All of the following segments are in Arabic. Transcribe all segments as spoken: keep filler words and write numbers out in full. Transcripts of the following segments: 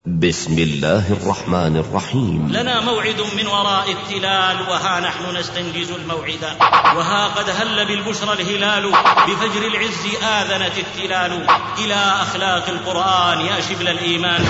بسم الله الرحمن الرحيم. لنا موعد من وراء التلال، وها نحن نستنجز الموعد، وها قد هل بالبشرى الهلال، بفجر العز آذنت التلال، إلى أخلاق القرآن يا شبل الإيمان.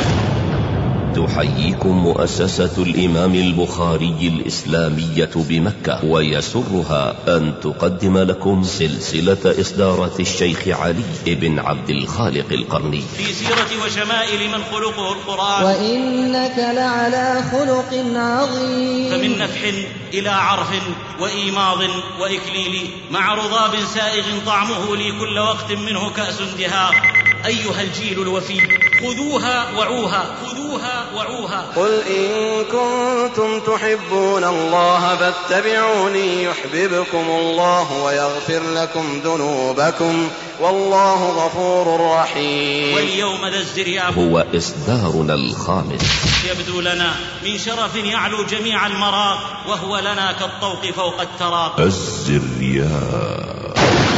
تحييكم مؤسسة الإمام البخاري الإسلامية بمكة، ويسرها أن تقدم لكم سلسلة إصدارات الشيخ علي بن عبد الخالق القرني في سيرة وشمائل من خلقه القرآن، وإنك لعلى خلق عظيم. فمن نفح إلى عرف وإيماض وإكليل، مع رضاب سائغ طعمه لي كل وقت منه كأس دهاق. أيها الجيل الوفي خذوها وعوها، خذوها وعوها. قل إن كنتم تحبون الله فاتبعوني يحببكم الله ويغفر لكم ذنوبكم والله غفور رحيم. واليوم ذا الزرياب هو إصدارنا الخامس. يبدو لنا من شرف يعلو جميع المراق، وهو لنا كالطوق فوق التراق. الزرياب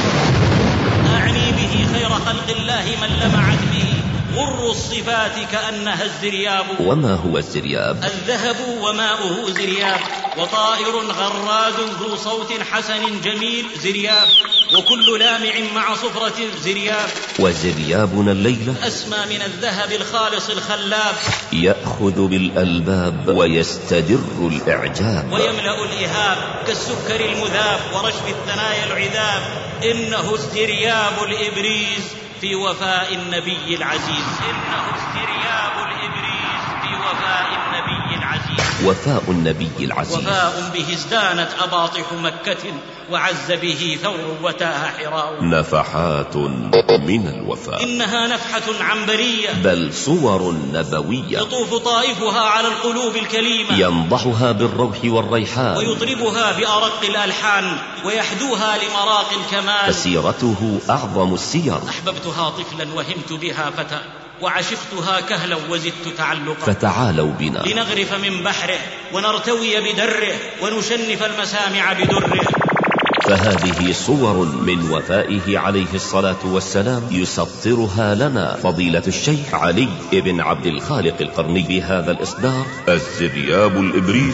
أعني به خير خلق الله من لمعت به غر الصفات كأنها الزرياب. وما هو الزرياب؟ الذهب وماؤه زرياب، وطائر غراد ذو صوت حسن جميل زرياب، وكل لامع مع صفرة زرياب. وزريابنا الليلة أسمى من الذهب الخالص الخلاب، يأخذ بالألباب ويستدر الإعجاب، ويملأ الإهاب كالسكر المذاب ورشف الثنايا العذاب. إنه الزرياب الإبريز في وفاء النبي العزيز، إنه الزرياب الإبريز في وفاء النبي العزيز. وفاء النبي العزيز وفاء به ازدانت أباطح مكة، وعز به ثور وتاه حراء. نفحات من الوفاء، إنها نفحة عنبرية بل صور نبوية، يطوف طائفها على القلوب الكليمة، ينضحها بالروح والريحان، ويطربها بأرق الألحان، ويحدوها لمراق الكمال. فسيرته أعظم السير. أحببتها طفلا وهمت بها فتى، وعشقتها كهلا وزدت تعلقا. فتعالوا بنا لنغرف من بحره، ونرتوي بدره، ونشنف المسامع بدره. فهذه صور من وفائه عليه الصلاة والسلام، يسطرها لنا فضيلة الشيخ علي بن عبد الخالق القرني بهذا الإصدار الزرياب الإبريز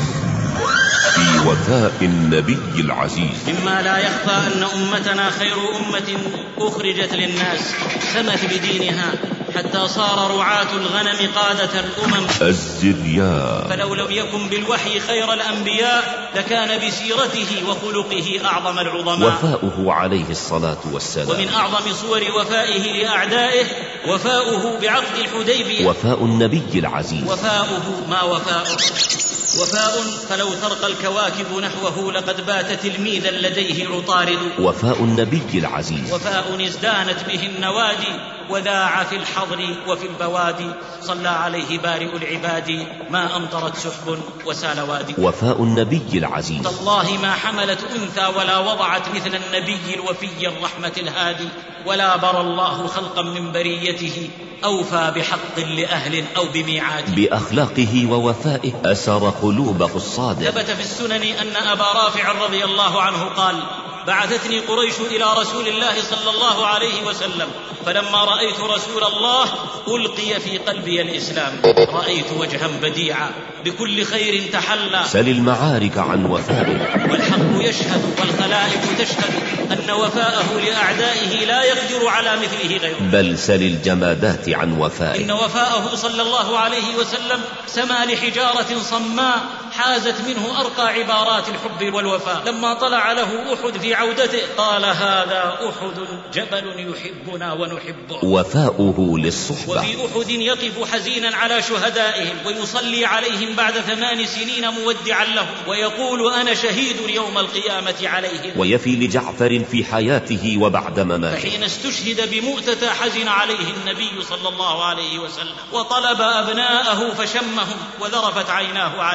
في وفاء النبي العزيز. مما لا يخفى أن أمتنا خير أمة أخرجت للناس، سمت بدينها حتى صار رعاة الغنم قادة الأمم. الزرياب فلو لم يكن بالوحي خير الأنبياء لكان بسيرته وخلقه أعظم العظماء. وفاؤه عليه الصلاة والسلام. ومن أعظم صور وفائه لأعدائه وفاؤه بعقد الحديبية. وفاء النبي العزيز وفاؤه ما وفاؤه، وفاء فلو ترقى الكواكب نحوه لقد بات تلميذا لديه عطارد. وفاء النبي العزيز. وفاء ازدانت به النوادي، وذاع في الحضر وفي البوادي. صلى عليه بارئ العباد، ما أمطرت سحب وسال وادي. وفاء النبي العزيز. تالله ما حملت أنثى ولا وضعت مثل النبي الوفي الرحمة الهادي، ولا برى الله خلقا من بريته أوفى بحق لأهل أو بميعاد. بأخلاقه ووفائه أسر قلوب الصادق. ثبت في السنن أن أبا رافع رضي الله عنه قال: بعثتني قريش إلى رسول الله صلى الله عليه وسلم، فلما رأيت رسول الله ألقي في قلبي الإسلام، رأيت وجها بديعا بكل خير تحلى. سل المعارك عن وفائه، والحق يشهد والخلائق تشهد أن وفاءه لأعدائه لا يقدر على مثله غيره. بل سل الجمادات عن وفائه، إن وفاءه صلى الله عليه وسلم سما لحجارة صماء حازت منه أرقى عبارات الحب والوفاء. لما طلع له أحد في عودته قال: هذا أحد جبل يحبنا ونحبه. وفاؤه للصحبة. وفي أحد يقف حزينا على شهدائهم، ويصلي عليهم بعد ثمان سنين مودعا لهم، ويقول: أنا شهيد يوم القيامة عليهم. ويفي لجعفر في حياته وبعد مماته، فحين استشهد بمؤتة حزن عليه النبي صلى الله عليه وسلم، وطلب أبناءه فشمهم، وذرفت عيناه عليه، وأوصى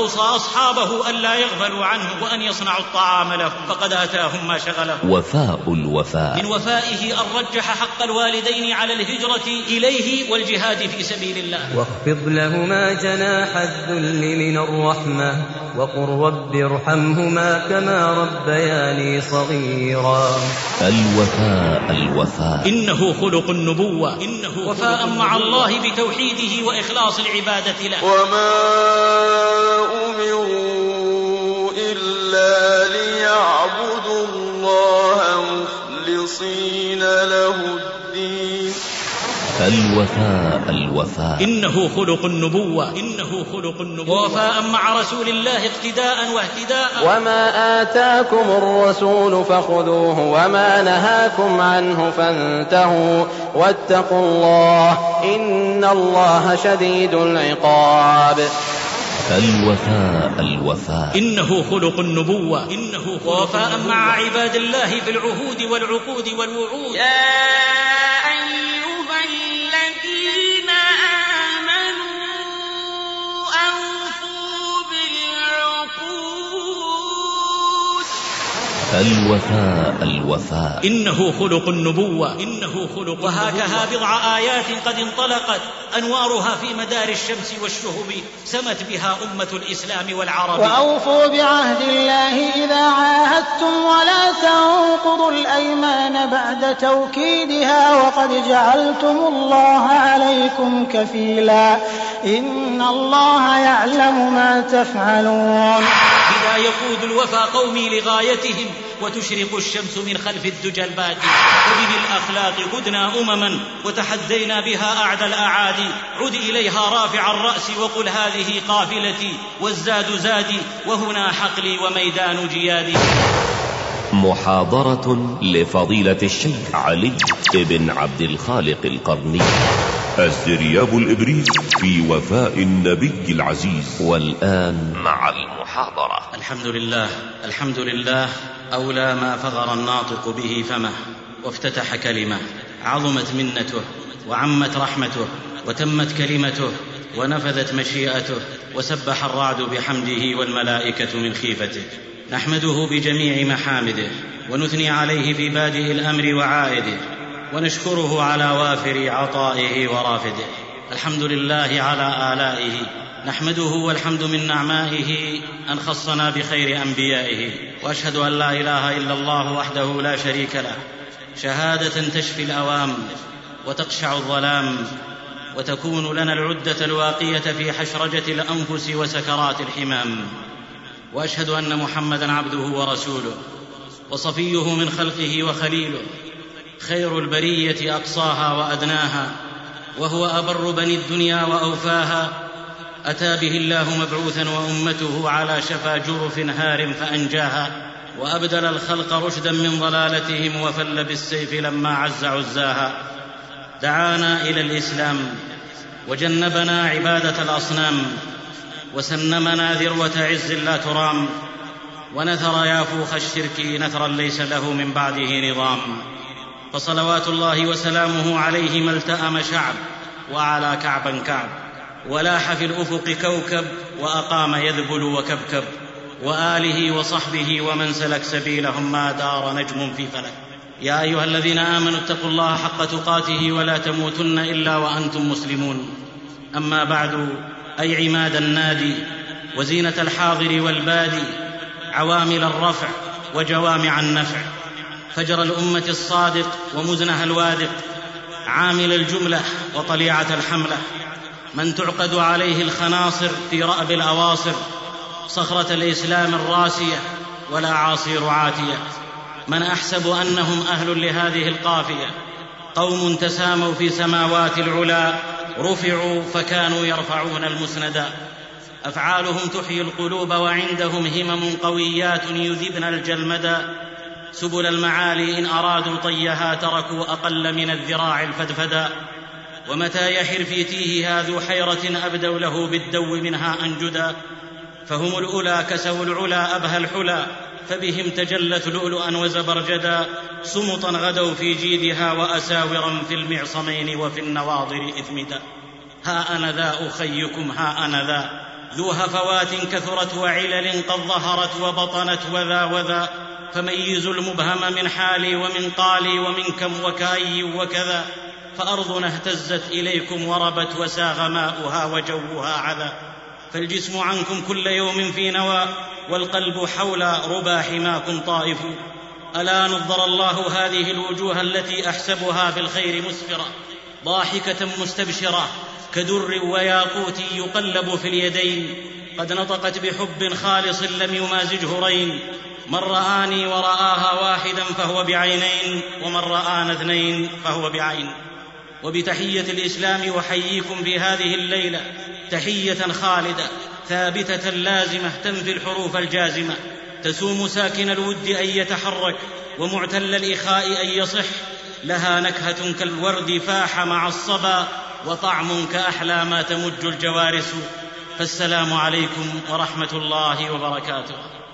وأوصى أصحابه ألا يغفلوا عنه وأن يصنعوا الطعام له فقد أتاهم ما شغله. وفاء الوفاء. من وفائه أن رجح حق الوالدين على الهجرة إليه والجهاد في سبيل الله. واخفض لهما جناح الذل من الرحمة وقل رب ارحمهما كما ربياني صغيرا. الوفاء الوفاء إنه خلق النبوة. إنه وفاء مع الله بتوحيده وإخلاص العبادة له. وما أمروا إلا ليعبدوا الله مخلصين له الدين. الوفاء الوفاء. إنه خلق النبوة. إنه خلق النبوة. ووفاء مع رسول الله اقتداء واهتداء. وما آتاكم الرسول فخذوه وما نهاكم عنه فانتهوا واتقوا الله إن الله شديد العقاب. الوفاء الوفاء. إنه خلق النبوة. إنه ووفاء مع عباد الله في العهود والعقود والوعود. الوفاء الوفاء. إنه خلق النبوة. إنه خلق. وهكذا بضع آيات قد انطلقت أنوارها في مدار الشمس والشهب سمت بها أمة الإسلام والعرب. وأوفوا بعهد الله إذا عاهدتم ولا تنقضوا الأيمان بعد توكيدها وقد جعلتم الله عليكم كفيلا إن الله يعلم ما تفعلون. إذا يقود الوفا قومي لغايتهم وتشرق الشمس من خلف الدجى البادي وبالأخلاق قدنا أمما وتحدينا بها أعدى الأعادي. عد إليها رافع الرأس وقل هذه قافلتي والزاد زادي وهنا حقلي وميدان جيادي. محاضرة لفضيلة الشيخ علي بن عبد الخالق القرني. الزرياب الإبريز في وفاء النبي العزيز. والآن مع المحاضرة. الحمد لله. الحمد لله أولى ما فغر الناطق به فمه وافتتح كلمة. عظمت منته وعمت رحمته وتمت كلمته ونفذت مشيئته وسبح الرعد بحمده والملائكة من خيفته. نحمده بجميع محامده ونثني عليه في بادئ الأمر وعائده ونشكره على وافر عطائه ورافده. الحمد لله على آلائه نحمده والحمد من نعمائه أن خصنا بخير أنبيائه. وأشهد أن لا إله إلا الله وحده لا شريك له شهادة تشفي الأوام وتقشع الظلام وتكون لنا العدة الواقية في حشرجة الأنفس وسكرات الحمام. وأشهد أن محمدًا عبده ورسوله وصفيه من خلقه وخليله خير البرية أقصاها وأدناها وهو أبر بني الدنيا وأوفاها. أتى به الله مبعوثا وأمته على شفا جرف هار فأنجاها وأبدل الخلق رشدا من ضلالتهم وفل بالسيف لما عز عزاها. دعانا إلى الإسلام وجنبنا عبادة الأصنام وسنمنا ذروة عز لا ترام ونثر يافوخ الشرك نثرا ليس له من بعده نظام. فصلوات الله وسلامه عليه ما التأم شعب وعلى كعبا كعب ولاح في الأفق كوكب وأقام يذبل وكبكب وآله وصحبه ومن سلك سبيلهم ما دار نجم في فلك. يا أيها الذين آمنوا اتقوا الله حق تقاته ولا تموتن إلا وأنتم مسلمون. أما بعد أي عماد النادي وزينة الحاضر والبادي عوامل الرفع وجوامع النفع فجر الأمة الصادق ومزنها الوادق عامل الجملة وطليعة الحملة من تعقد عليه الخناصر في رأب الأواصر صخرة الإسلام الراسية ولا عاصير عاتية. من أحسب أنهم أهل لهذه القافية قوم تساموا في سماوات العلا رفعوا فكانوا يرفعون المسندا. أفعالهم تحيي القلوب وعندهم همم قويات يذبن الجلمدا. سبل المعالي إن أرادوا طيها تركوا أقل من الذراع الفدفدا. ومتى يحر في تيهها ذو حيرة أبدوا له بالدو منها أنجدا. فهم الأولى كسوا العلا أبهى الحلا فبهم تجلت لؤلؤا وزبرجدا. سمطا غدوا في جيدها وأساورا في المعصمين وفي النواضر إثمدا. ها أنا ذا أخيكم ها أنا ذا ذو هفوات كثرت وعلل قد ظهرت وبطنت وذا وذا، فميزوا المبهم من حالي ومن قالي ومن كم وكأي وكذا، فأرضنا اهتزت إليكم وربت وساغ ماؤها وجوها عذا، فالجسم عنكم كل يوم في نوى والقلب حول ربا حماكم طائف. ألا نظر الله هذه الوجوه التي أحسبها في الخير مسفرة، ضاحكة مستبشرة كدر وياقوت يقلب في اليدين، قد نطقت بحب خالص لم يمازجه رين، من رآني ورآها واحدا فهو بعينين، ومن رآنا اثنين فهو بعين. وبتحية الإسلام أحييكم في هذه الليلة تحية خالدة ثابتة لازمة تنفي الحروف الجازمة، تسوم ساكن الود أن يتحرك ومعتل الإخاء أن يصح، لها نكهة كالورد فاح مع الصبا وطعم كأحلى ما تمج الجوارس. فالسلام عليكم ورحمة الله وبركاته،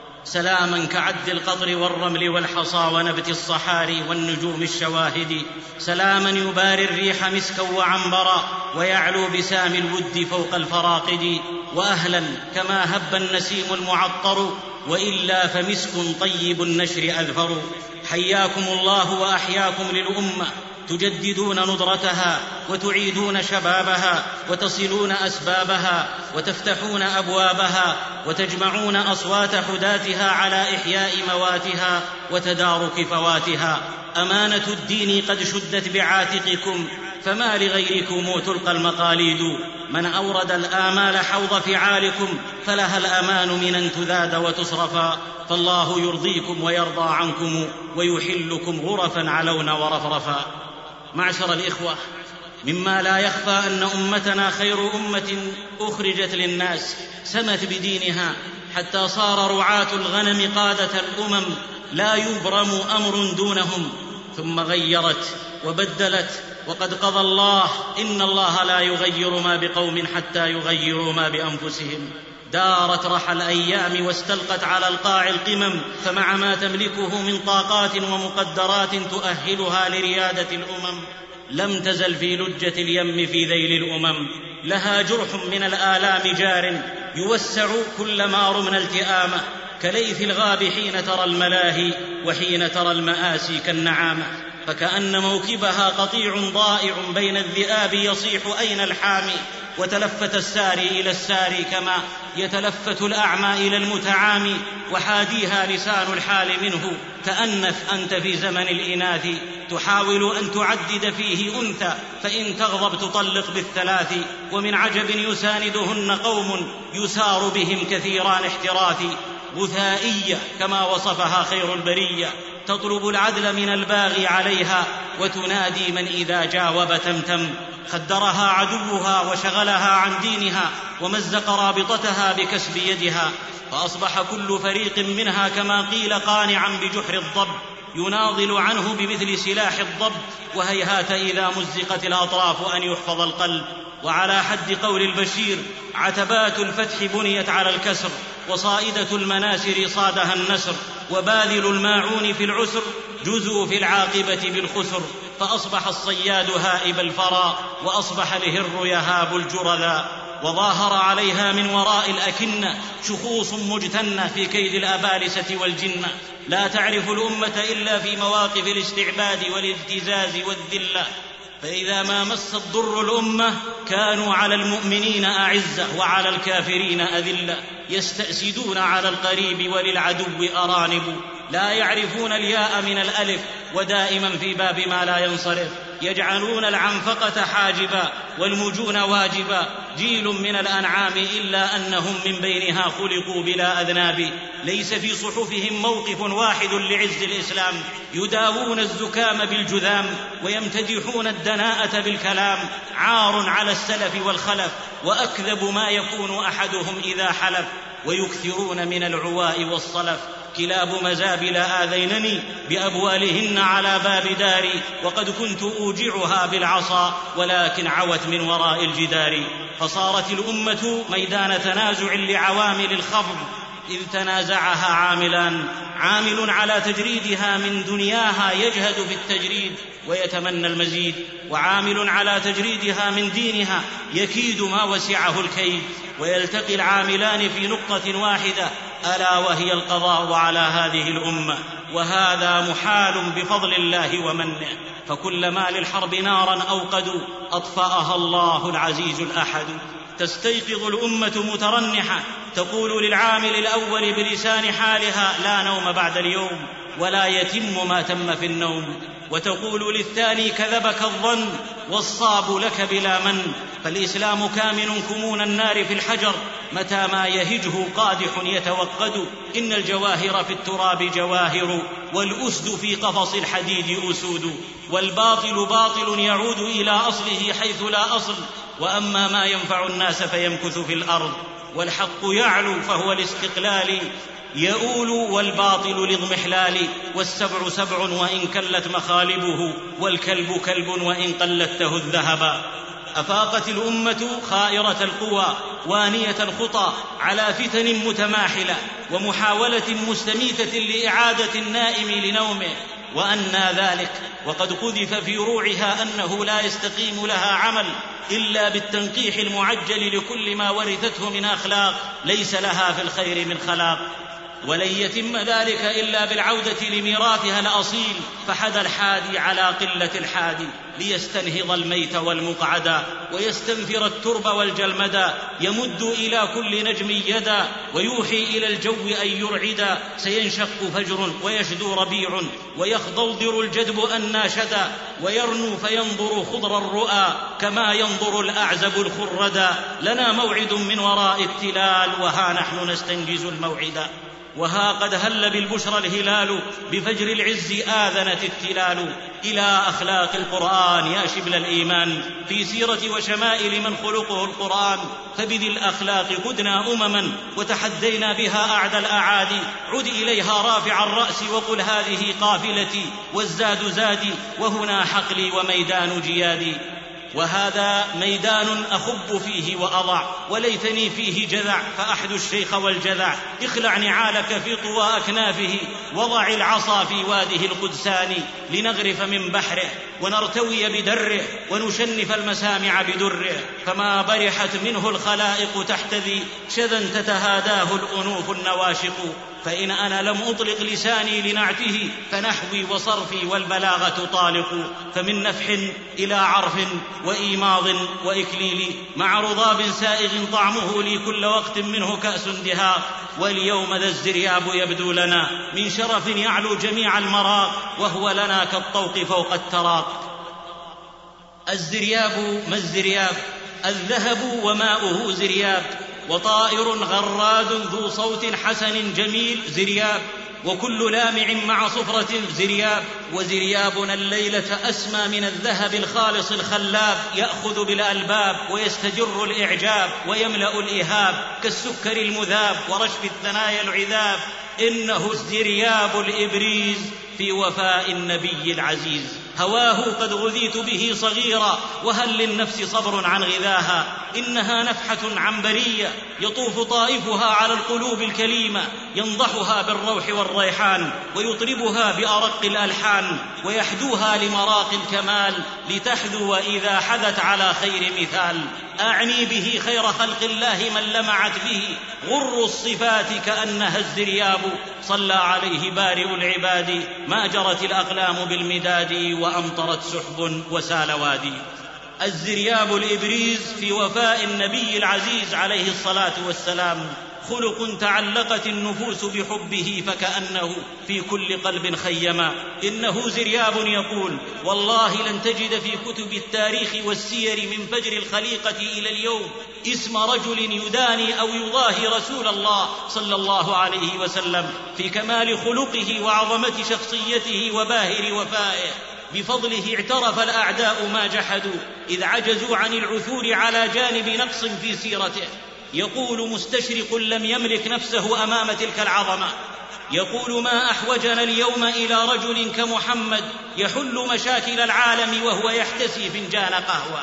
سلاما كعد القطر والرمل والحصى ونبت الصحاري والنجوم الشواهد، سلاما يباري الريح مسكا وعنبرا ويعلو بسام الود فوق الفراقد، وأهلا كما هب النسيم المعطر وإلا فمسك طيب النشر أذفر. حياكم الله وأحياكم للأمة، تجددون نضرتها وتعيدون شبابها وتصلون أسبابها وتفتحون أبوابها وتجمعون أصوات حداتها على إحياء مواتها وتدارك فواتها. أمانة الدين قد شدت بعاتقكم، فما لغيركم تلقى المقاليد، من أورد الآمال حوض فعالكم فلها الأمان من أن تذاد وتصرفا، فالله يرضيكم ويرضى عنكم ويحلكم غرفا علون ورفرفا. معشر الإخوة، مما لا يخفى أن أمتنا خير أمة أخرجت للناس، سمت بدينها حتى صار رعاة الغنم قادة الأمم، لا يبرم أمر دونهم، ثم غيرت وبدلت، وقد قضى الله إن الله لا يغير ما بقوم حتى يغيروا ما بأنفسهم. دارت رحى الأيام واستلقت على القاع القمم، فمع ما تملكه من طاقات ومقدرات تؤهلها لريادة الأمم لم تزل في لجة اليم في ذيل الأمم، لها جرح من الآلام جار يوسع كلما رمنا التئامة، كليث الغاب حين ترى الملاهي وحين ترى المآسي كالنعامة، فكأن موكبها قطيع ضائع بين الذئاب يصيح أين الحامي، وتلفت الساري إلى الساري كما يتلفت الأعمى إلى المتعامي، وحاديها لسان الحال منه تأنف أنت في زمن الإناث، تحاول أن تعدد فيه أنثى فإن تغضب تطلق بالثلاث، ومن عجب يساندهن قوم يسار بهم كثيران احتراث، غثائية كما وصفها خير البرية، تطلب العدل من الباغي عليها وتنادي من إذا جاوب تمتم، خدرها عدوها وشغلها عن دينها ومزق رابطتها بكسب يدها، فأصبح كل فريق منها كما قيل قانعا بجحر الضب يناضل عنه بمثل سلاح الضب، وهيهات إذا مزقت الأطراف أن يحفظ القلب. وعلى حد قول البشير: عتبات الفتح بنيت على الكسر، وصائدة المناسر صادها النسر، وباذل الماعون في العسر جزوا في العاقبة بالخسر، فأصبح الصياد هائب الفرا وأصبح الهر يهاب الجرذا، وظاهر عليها من وراء الأكنة شخوص مجتنة في كيد الأبالسة والجنة، لا تعرف الأمة إلا في مواقف الاستعباد والابتزاز والذلة، فإذا ما مس الضر الأمة كانوا على المؤمنين أعزة وعلى الكافرين أذلة، يستأسدون على القريب وللعدو أرانب، لا يعرفون الياء من الألف، ودائما في باب ما لا ينصرف، يجعلون العنفقة حاجبا والمجون واجبا، جيل من الأنعام إلا أنهم من بينها خلقوا بلا أذناب، ليس في صحفهم موقف واحد لعز الإسلام، يداوون الزكام بالجذام ويمتدحون الدناءة بالكلام، عار على السلف والخلف، وأكذب ما يكون أحدهم إذا حلف، ويكثرون من العواء والصلف، كلاب مزابل آذينني بأبوالهن على باب داري، وقد كنت أوجعها بالعصا ولكن عوت من وراء الجدار، فصارت الأمة ميدان تنازع لعوامل الخفض، إذ تنازعها عاملان: عامل على تجريدها من دنياها يجهد في التجريد ويتمنى المزيد، وعامل على تجريدها من دينها يكيد ما وسعه الكيد. ويلتقي العاملان في نقطة واحدة، ألا وهي القضاء على هذه الأمة، وهذا محال بفضل الله ومنه. فكلما للحرب نارا أوقدوا أطفأها الله العزيز الأحد. تستيقظ الأمة مترنحة تقول للعامل الأول بلسان حالها: لا نوم بعد اليوم، ولا يتم ما تم في النوم. وتقول للثاني: كذبك الظن والصاب لك بلا من. فالإسلام كامن كمون النار في الحجر، متى ما يهجه قادح يتوقد. إن الجواهر في التراب جواهر، والأسد في قفص الحديد أسود. والباطل باطل يعود إلى أصله حيث لا أصل، وأما ما ينفع الناس فيمكث في الأرض. والحق يعلو فهو الاستقلال يؤول، والباطل لاضمحلال. والسبع سبع وإن كلت مخالبه، والكلب كلب وإن قلدته الذهب. أفاقت الأمة خائرة القوى وانية الخطى على فتن متماحلة ومحاولة مستميتة لإعادة النائم لنومه. وأنى ذلك وقد قذف في روعها أنه لا يستقيم لها عمل إلا بالتنقيح المعجل لكل ما ورثته من أخلاق ليس لها في الخير من خلاق. ولن يتم ذلك إلا بالعودة لميراثها الأصيل، فحد الحادي على قلة الحادي ليستنهض الميت والمقعدا، ويستنفر الترب والجلمدا، يمد إلى كل نجم يدا، ويوحي إلى الجو أن يرعدا. سينشق فجر ويشدو ربيع، ويخضلضر الجدب الناشدا، ويرنو فينظر خضر الرؤى كما ينظر الأعزب الخردا. لنا موعد من وراء التلال، وها نحن نستنجز الموعدا. وها قد هل بالبشرى الهلال، بفجر العز آذنت التلال. إلى أخلاق القرآن يا شبل الإيمان، في سيرة وشمائل من خلقه القرآن. فبذي الأخلاق قدنا أمما، وتحدينا بها أعدى الأعادي. عد إليها رافع الرأس وقل هذه قافلتي، والزاد زادي، وهنا حقلي وميدان جيادي. وهذا ميدان أخب فيه وأضع، وليتني فيه جذع، فأحد الشيخ والجذع. اخلع نعالك في طوى أكنافه، وضع العصا في واده القدسان، لنغرف من بحره ونرتوي بدره، ونشنف المسامع بدره. فما برحت منه الخلائق تحتذي، شذا تتهاداه الأنوف النواشق. فإن أنا لم أطلق لساني لنعته، فنحوي وصرفي والبلاغة طالق. فمن نفح إلى عرف وإيماض وإكليل، مع رضاب سائغ طعمه لي كل وقت منه كأس دهاق. واليوم ذا الزرياب يبدو لنا من شرف يعلو جميع المراق، وهو لنا كالطوق فوق التراق. الزرياب ما الزرياب؟ الذهب وماؤه زرياب، وطائر غراد ذو صوت حسن جميل زرياب، وكل لامع مع صفرة زرياب. وزريابنا الليلة أسمى من الذهب الخالص الخلاب، يأخذ بالألباب ويستجر الإعجاب، ويملأ الإهاب كالسكر المذاب ورشف الثنايا العذاب. إنه الزرياب الإبريز في وفاء النبي العزيز. هواه قد غذيت به صغيرا، وهل للنفس صبر عن غذاها؟ إنها نفحة عنبرية يطوف طائفها على القلوب الكليمة، ينضحها بالروح والريحان، ويطربها بأرق الألحان، ويحدوها لمراق الكمال، لتحذو إذا حذت على خير مثال. أعني به خير خلق الله من لمعت به غر الصفات كأنها الزرياب. صلى عليه بارئ العباد، ما جرت الأقلام بالمداد، وأمطرت سحب وسال وادي. الزرياب الإبريز في وفاء النبي العزيز عليه الصلاة والسلام، خلق تعلقت النفوس بحبه فكأنه في كل قلب خيما. إنه زرياب يقول: والله لن تجد في كتب التاريخ والسير من فجر الخليقة إلى اليوم اسم رجل يداني أو يضاهي رسول الله صلى الله عليه وسلم في كمال خلقه وعظمة شخصيته وباهر وفائه. بفضله اعترف الأعداء ما جحدوا، إذ عجزوا عن العثور على جانب نقص في سيرته. يقول مستشرق لم يملك نفسه أمام تلك العظمة، يقول: ما أحوجنا اليوم إلى رجل كمحمد يحل مشاكل العالم وهو يحتسي فنجان قهوة.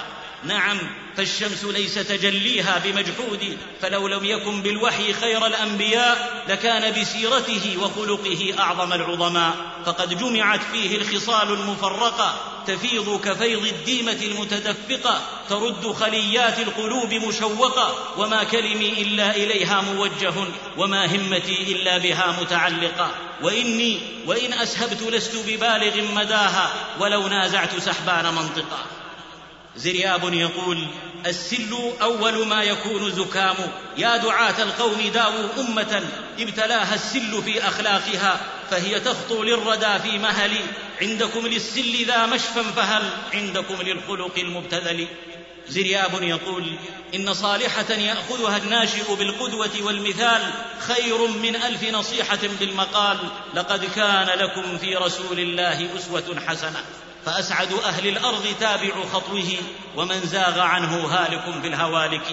نعم، فالشمس ليس تجليها بمجحود، فلو لم يكن بالوحي خير الأنبياء لكان بسيرته وخلقه أعظم العظماء، فقد جمعت فيه الخصال المفرقة تفيض كفيض الديمة المتدفقة، ترد خليات القلوب مشوقة، وما كلمي إلا إليها موجه، وما همتي إلا بها متعلقة، وإني وإن أسهبت لست ببالغ مداها، ولو نازعت سحبان منطقة. زرياب يقول: السل أول ما يكون زكام، يا دعاة القوم داووا أمة ابتلاها السل في أخلاقها، فهي تخطو للردى في مهل، عندكم للسل ذا مشفى، فهل عندكم للخلق المبتذل؟ زرياب يقول: إن صالحة يأخذها الناشئ بالقدوة والمثال خير من ألف نصيحة بالمقال، لقد كان لكم في رسول الله أسوة حسنة، فأسعد أهل الأرض تابع خطوه، ومن زاغ عنه هالك في الهوالك.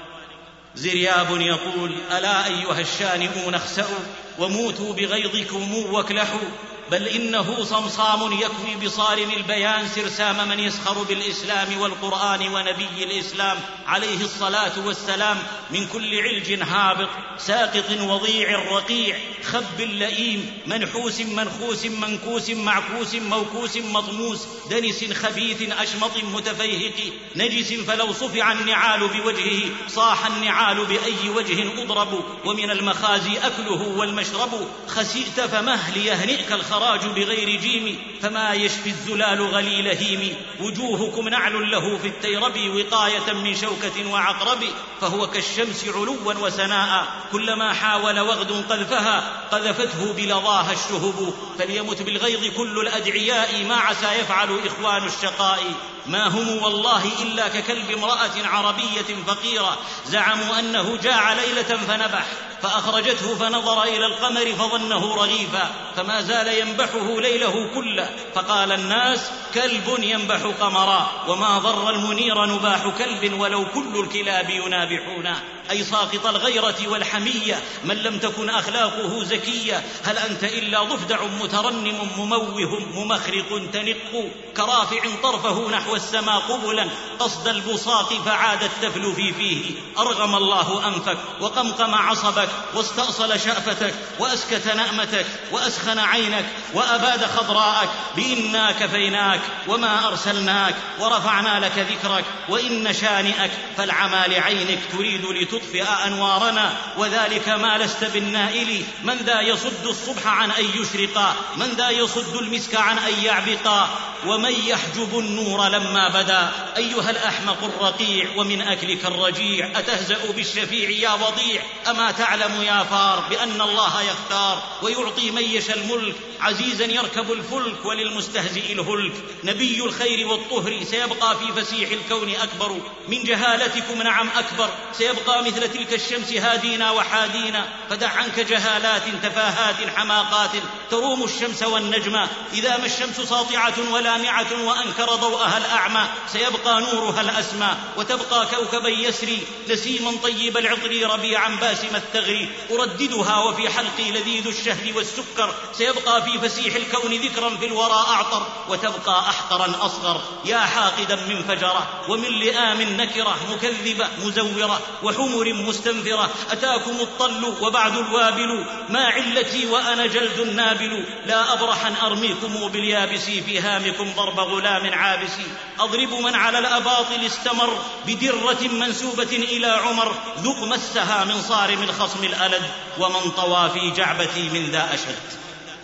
زرياب يقول: ألا أيها الشانئون اخسأوا، وموتوا بغيظكم واكلحوا، بل إنه صمصام يكوي بصارم البيان سرسام من يسخر بالإسلام والقرآن ونبي الإسلام عليه الصلاة والسلام، من كل علج هابط ساقط وضيع رقيع، خب لئيم منحوس منخوس منكوس معكوس موكوس مطموس، دنس خبيث أشمط متفيهق نجس، فلو صفع النعال بوجهه صاح النعال بأي وجه أضرب، ومن المخازي أكله والمشرب، خسئت فمه ليهنئك الخراج بغير جيم، فما يشفي الزلال غليل هيم، وجوهكم نعل له في التيرب وقاية من شوكة وعقرب، فهو كالشمس علوا وسناء، كلما حاول وغد قذفها قذفته بلظاها الشهب، فليمت بالغيظ كل الأدعياء، ما عسى يفعل إخوان الشقاء، ما هم والله إلا ككلب امرأة عربية فقيرة، زعموا أنه جاع ليلة فنبح، فأخرجته فنظر إلى القمر فظنه رغيفا، فما زال ينبحه ليله كله، فقال الناس: كلب ينبح قمرا، وما ضر المنير نباح كلب، ولو كل الكلاب ينابحون. أي ساقط الغيرة والحمية من لم تكن أخلاقه زكية، هل أنت إلا ضفدع مترنم مموه ممخرق تنق، كرافع طرفه نحو السماء قبلا قصد البصاق فعاد التفل في فيه، أرغم الله أنفك وقمقم عصبك واستأصل شأفتك وأسكت نأمتك وأسخن عينك وأباد خضراءك، بإنا كفيناك وما أرسلناك ورفعنا لك ذكرك، وإن شانئك فالعمى لعينك تريد لتطفئ أنوارنا، وذلك ما لست بالنائل، من ذا يصد الصبح عن أن يشرقا، من ذا يصد المسك عن أن يعبقا، ومن يحجب النور لما بدا، أيها الأحمق الرقيع ومن أكلك الرجيع، أتهزأ بالشفيع يا وضيع، أما تعلم يا فار بأن الله يختار ويعطي من يشاء الملك، عزيزا يركب الفلك وللمستهزئ الهلك، نبي الخير والطهر سيبقى في فسيح الكون أكبر من جهالتكم، نعم أكبر، سيبقى مثل تلك الشمس هادينا وحادينا، فدع عنك جهالات تفاهات حماقات، تروم الشمس والنجم إذا ما الشمس ساطعة ولامعة وأنكر ضوءها الأعمى، سيبقى نورها الأسمى، وتبقى كوكبا يسري نسيما طيب العطر ربيعا باسم الثغر، أرددها وفي حلقي لذيذ الشهد والسكر، سيبقى في فسيح الكون ذكرا في الورى أعطر، وتبقى أحقرا أصغر يا حاقدا من فجرة، ومن لئام نكرة مكذبة مزورة، وحمر مستنفرة، أتاكم الطل وبعد الوابل، ما علتي وأنا جلد نابل، لا أبرح أن أرميكم باليابس في هامكم ضرب غلام عابس، أضرب من على الأباطل استمر بدرة منسوبة إلى عمر، ذق مسها من صارم الخصم الألد، ومن طوى في جعبتي من ذا أشد.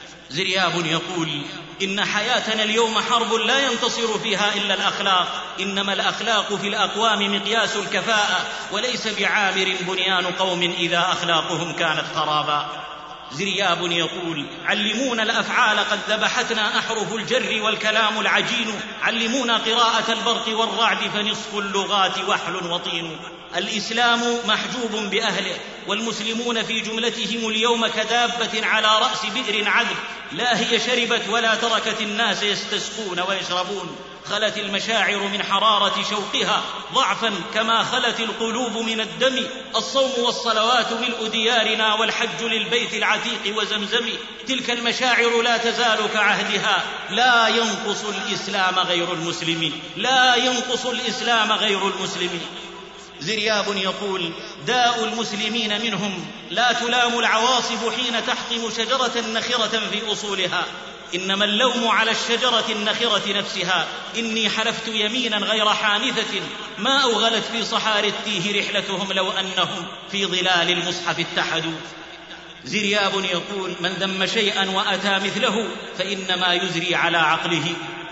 زرياب يقول: إن حياتنا اليوم حرب لا ينتصر فيها إلا الأخلاق، إنما الأخلاق في الأقوام مقياس الكفاءة، وليس بعامر بنيان قوم إذا أخلاقهم كانت خرابا. زرياب يقول: علمونا الأفعال قد ذبحتنا أحرف الجر والكلام العجين، علمونا قراءة البرق والرعد فنصف اللغات وحل وطين. الإسلام محجوب بأهله، والمسلمون في جملتهم اليوم كدابة على رأس بئر عذب، لا هي شربت ولا تركت الناس يستسقون ويشربون. خلت المشاعر من حرارة شوقها ضعفا كما خلت القلوب من الدم. الصوم والصلوات ملء ديارنا، والحج للبيت العتيق وزمزم. تلك المشاعر لا تزال كعهدها، لا ينقص الإسلام غير المسلمين، لا ينقص الإسلام غير المسلمين. زرياب يقول: داء المسلمين منهم لا تلام العواصف حين تحطم شجرة نخرة في أصولها، إنما اللوم على الشجرة النخرة نفسها. إني حلفت يمينا غير حانثة ما أوغلت في صحار التيه رحلتهم لو أنهم في ظلال المصحف اتحدوا. زرياب يقول: من ذم شيئا وأتى مثله فإنما يزري على عقله.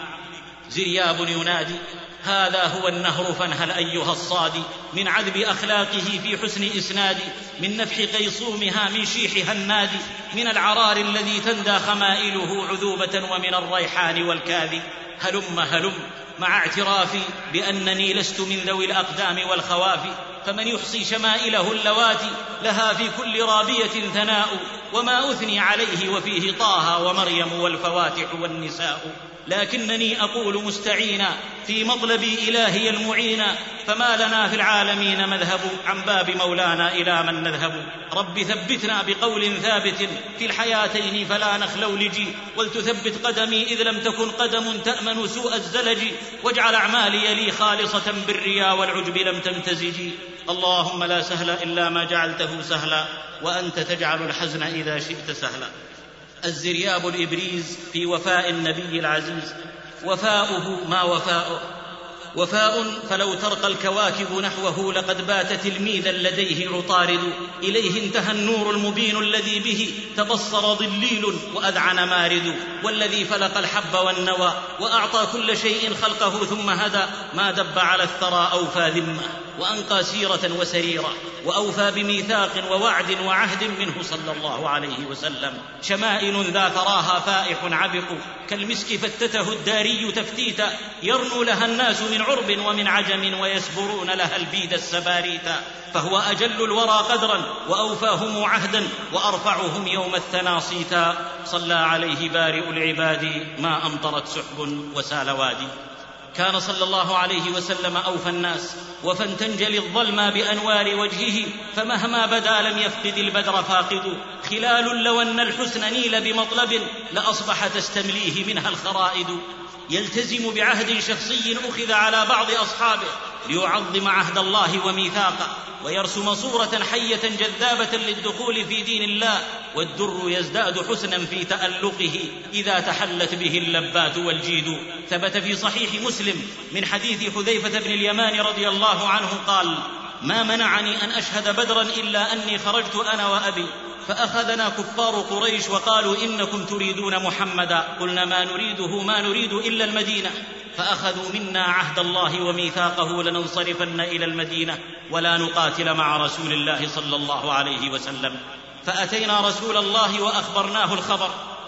زرياب ينادي: هذا هو النهر فانهل أيها الصادي، من عذب أخلاقه في حسن إسنادي، من نفح قيصومها من شيحها النادي، من العرار الذي تندى خمائله عذوبة، ومن الريحان والكاذي. هلم هلم مع اعترافي بأنني لست من ذوي الأقدام والخوافي، فمن يحصي شمائله اللواتي لها في كل رابية ثناء، وما أثني عليه وفيه طه ومريم والفواتح والنساء. لكنني أقول مستعينا في مطلب إلهي المعينا، فما لنا في العالمين مذهب، عن باب مولانا إلى من نذهب. رب ثبتنا بقول ثابت في الحياتين فلا نخلولج، ولتثبت قدمي إذ لم تكن قدم تأمن سوء الزلج، واجعل أعمالي لي خالصة بالرياء والعجب لم تمتزج. اللهم لا سهل إلا ما جعلته سهلا، وأنت تجعل الحزن إذا شئت سهلا. الزرياب الإبريز في وفاء النبي العزيز: وفاؤه ما وفاؤه، وفاء فلو ترقى الكواكب نحوه لقد بات تلميذا لديه عطارد. إليه انتهى النور المبين الذي به تبصر ضليل وأذعن مارد، والذي فلق الحب والنوى وأعطى كل شيء خلقه ثم هدى، ما دب على الثرى أوفى ذمة، وأنقى سيرة وسريرة، وأوفى بميثاق ووعد وعهد منه صلى الله عليه وسلم. شمائل ذا ثراها فائح عبق، كالمسك فتته الداري تفتيتا، يرنو لها الناس من عرب ومن عجم، ويسبرون لها البيد السباريتا. فهو أجل الورى قدرا وأوفاهم عهدا، وأرفعهم يوم الثنى صيتا. صلى عليه بارئ العباد ما أمطرت سحب وسال وادي. كان صلى الله عليه وسلم أوفى الناس، وفن تنجلي الظلمى بأنوار وجهه، فمهما بدا لم يفقد البدر فاقد. خلال لو أن الحسن نيل بمطلب لأصبح تستمليه منها الخرائد. يلتزم بعهد شخصي أخذ على بعض أصحابه ليعظم عهد الله وميثاقه، ويرسم صورة حية جذابة للدخول في دين الله، والدر يزداد حسنا في تألقه إذا تحلت به اللبات والجيد. ثبت في صحيح مسلم من حديث حذيفة بن اليمان رضي الله عنه قال: ما منعني أن أشهد بدرا إلا أني خرجت أنا وأبي، فأخذنا كفار قريش وقالوا إنكم تريدون محمدا، قلنا ما نريده ما نريد إلا المدينة، فأخذوا منا عهد الله وميثاقه لننصرفن إلى المدينة ولا نقاتل مع رسول الله صلى الله عليه وسلم. فأتينا رسول الله وأخبرناه الخبر،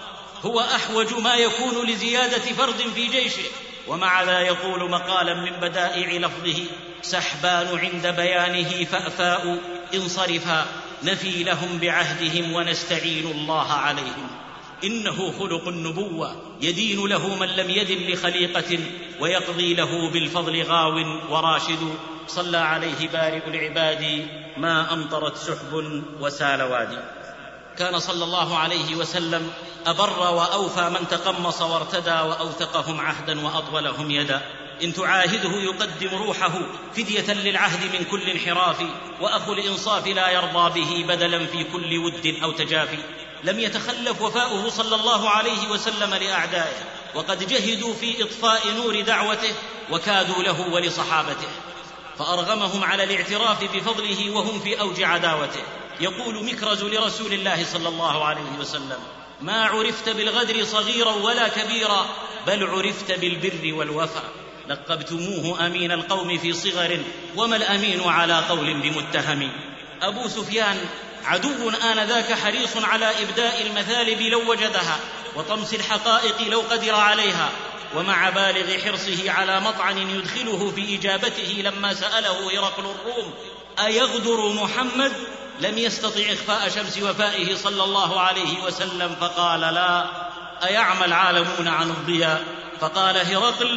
هو أحوج ما يكون لزيادة فرد في جيشه، ومع ذا يقول مقالا من بدائع لفظه: سحبان عند بيانه فأفاء، انصرفا نفي لهم بعهدهم ونستعين الله عليهم. إنه خلق النبوة يدين له من لم يدن لخليقة، ويقضي له بالفضل غاو وراشد. صلى عليه بارئ العباد ما أمطرت سحب وسال وادي. كان صلى الله عليه وسلم أبر وأوفى من تقمص وارتدى، وأوثقهم عهدا وأطولهم يدا. إن تعاهده يقدم روحه فدية للعهد من كل انحراف، وأخو الإنصاف لا يرضى به بدلا في كل ود أو تجافي. لم يتخلف وفاؤه صلى الله عليه وسلم لأعدائه، وقد جهدوا في إطفاء نور دعوته وكادوا له ولصحابته، فأرغمهم على الاعتراف بفضله وهم في أوج عداوته. يقول مكرز لرسول الله صلى الله عليه وسلم: ما عرفت بالغدر صغيرا ولا كبيرا، بل عرفت بالبر والوفا. لقبتموه أمين القوم في صغر، وما الأمين على قول بمتهم. أبو سفيان عدو آنذاك حريص على إبداء المثالب لو وجدها، وطمس الحقائق لو قدر عليها، ومع بالغ حرصه على مطعن يدخله في إجابته لما سأله هرقل الروم: أيغدر محمد؟ لم يستطع إخفاء شمس وفائه صلى الله عليه وسلم فقال لا. أيعمى العالمون عن الضياء؟ فقال هرقل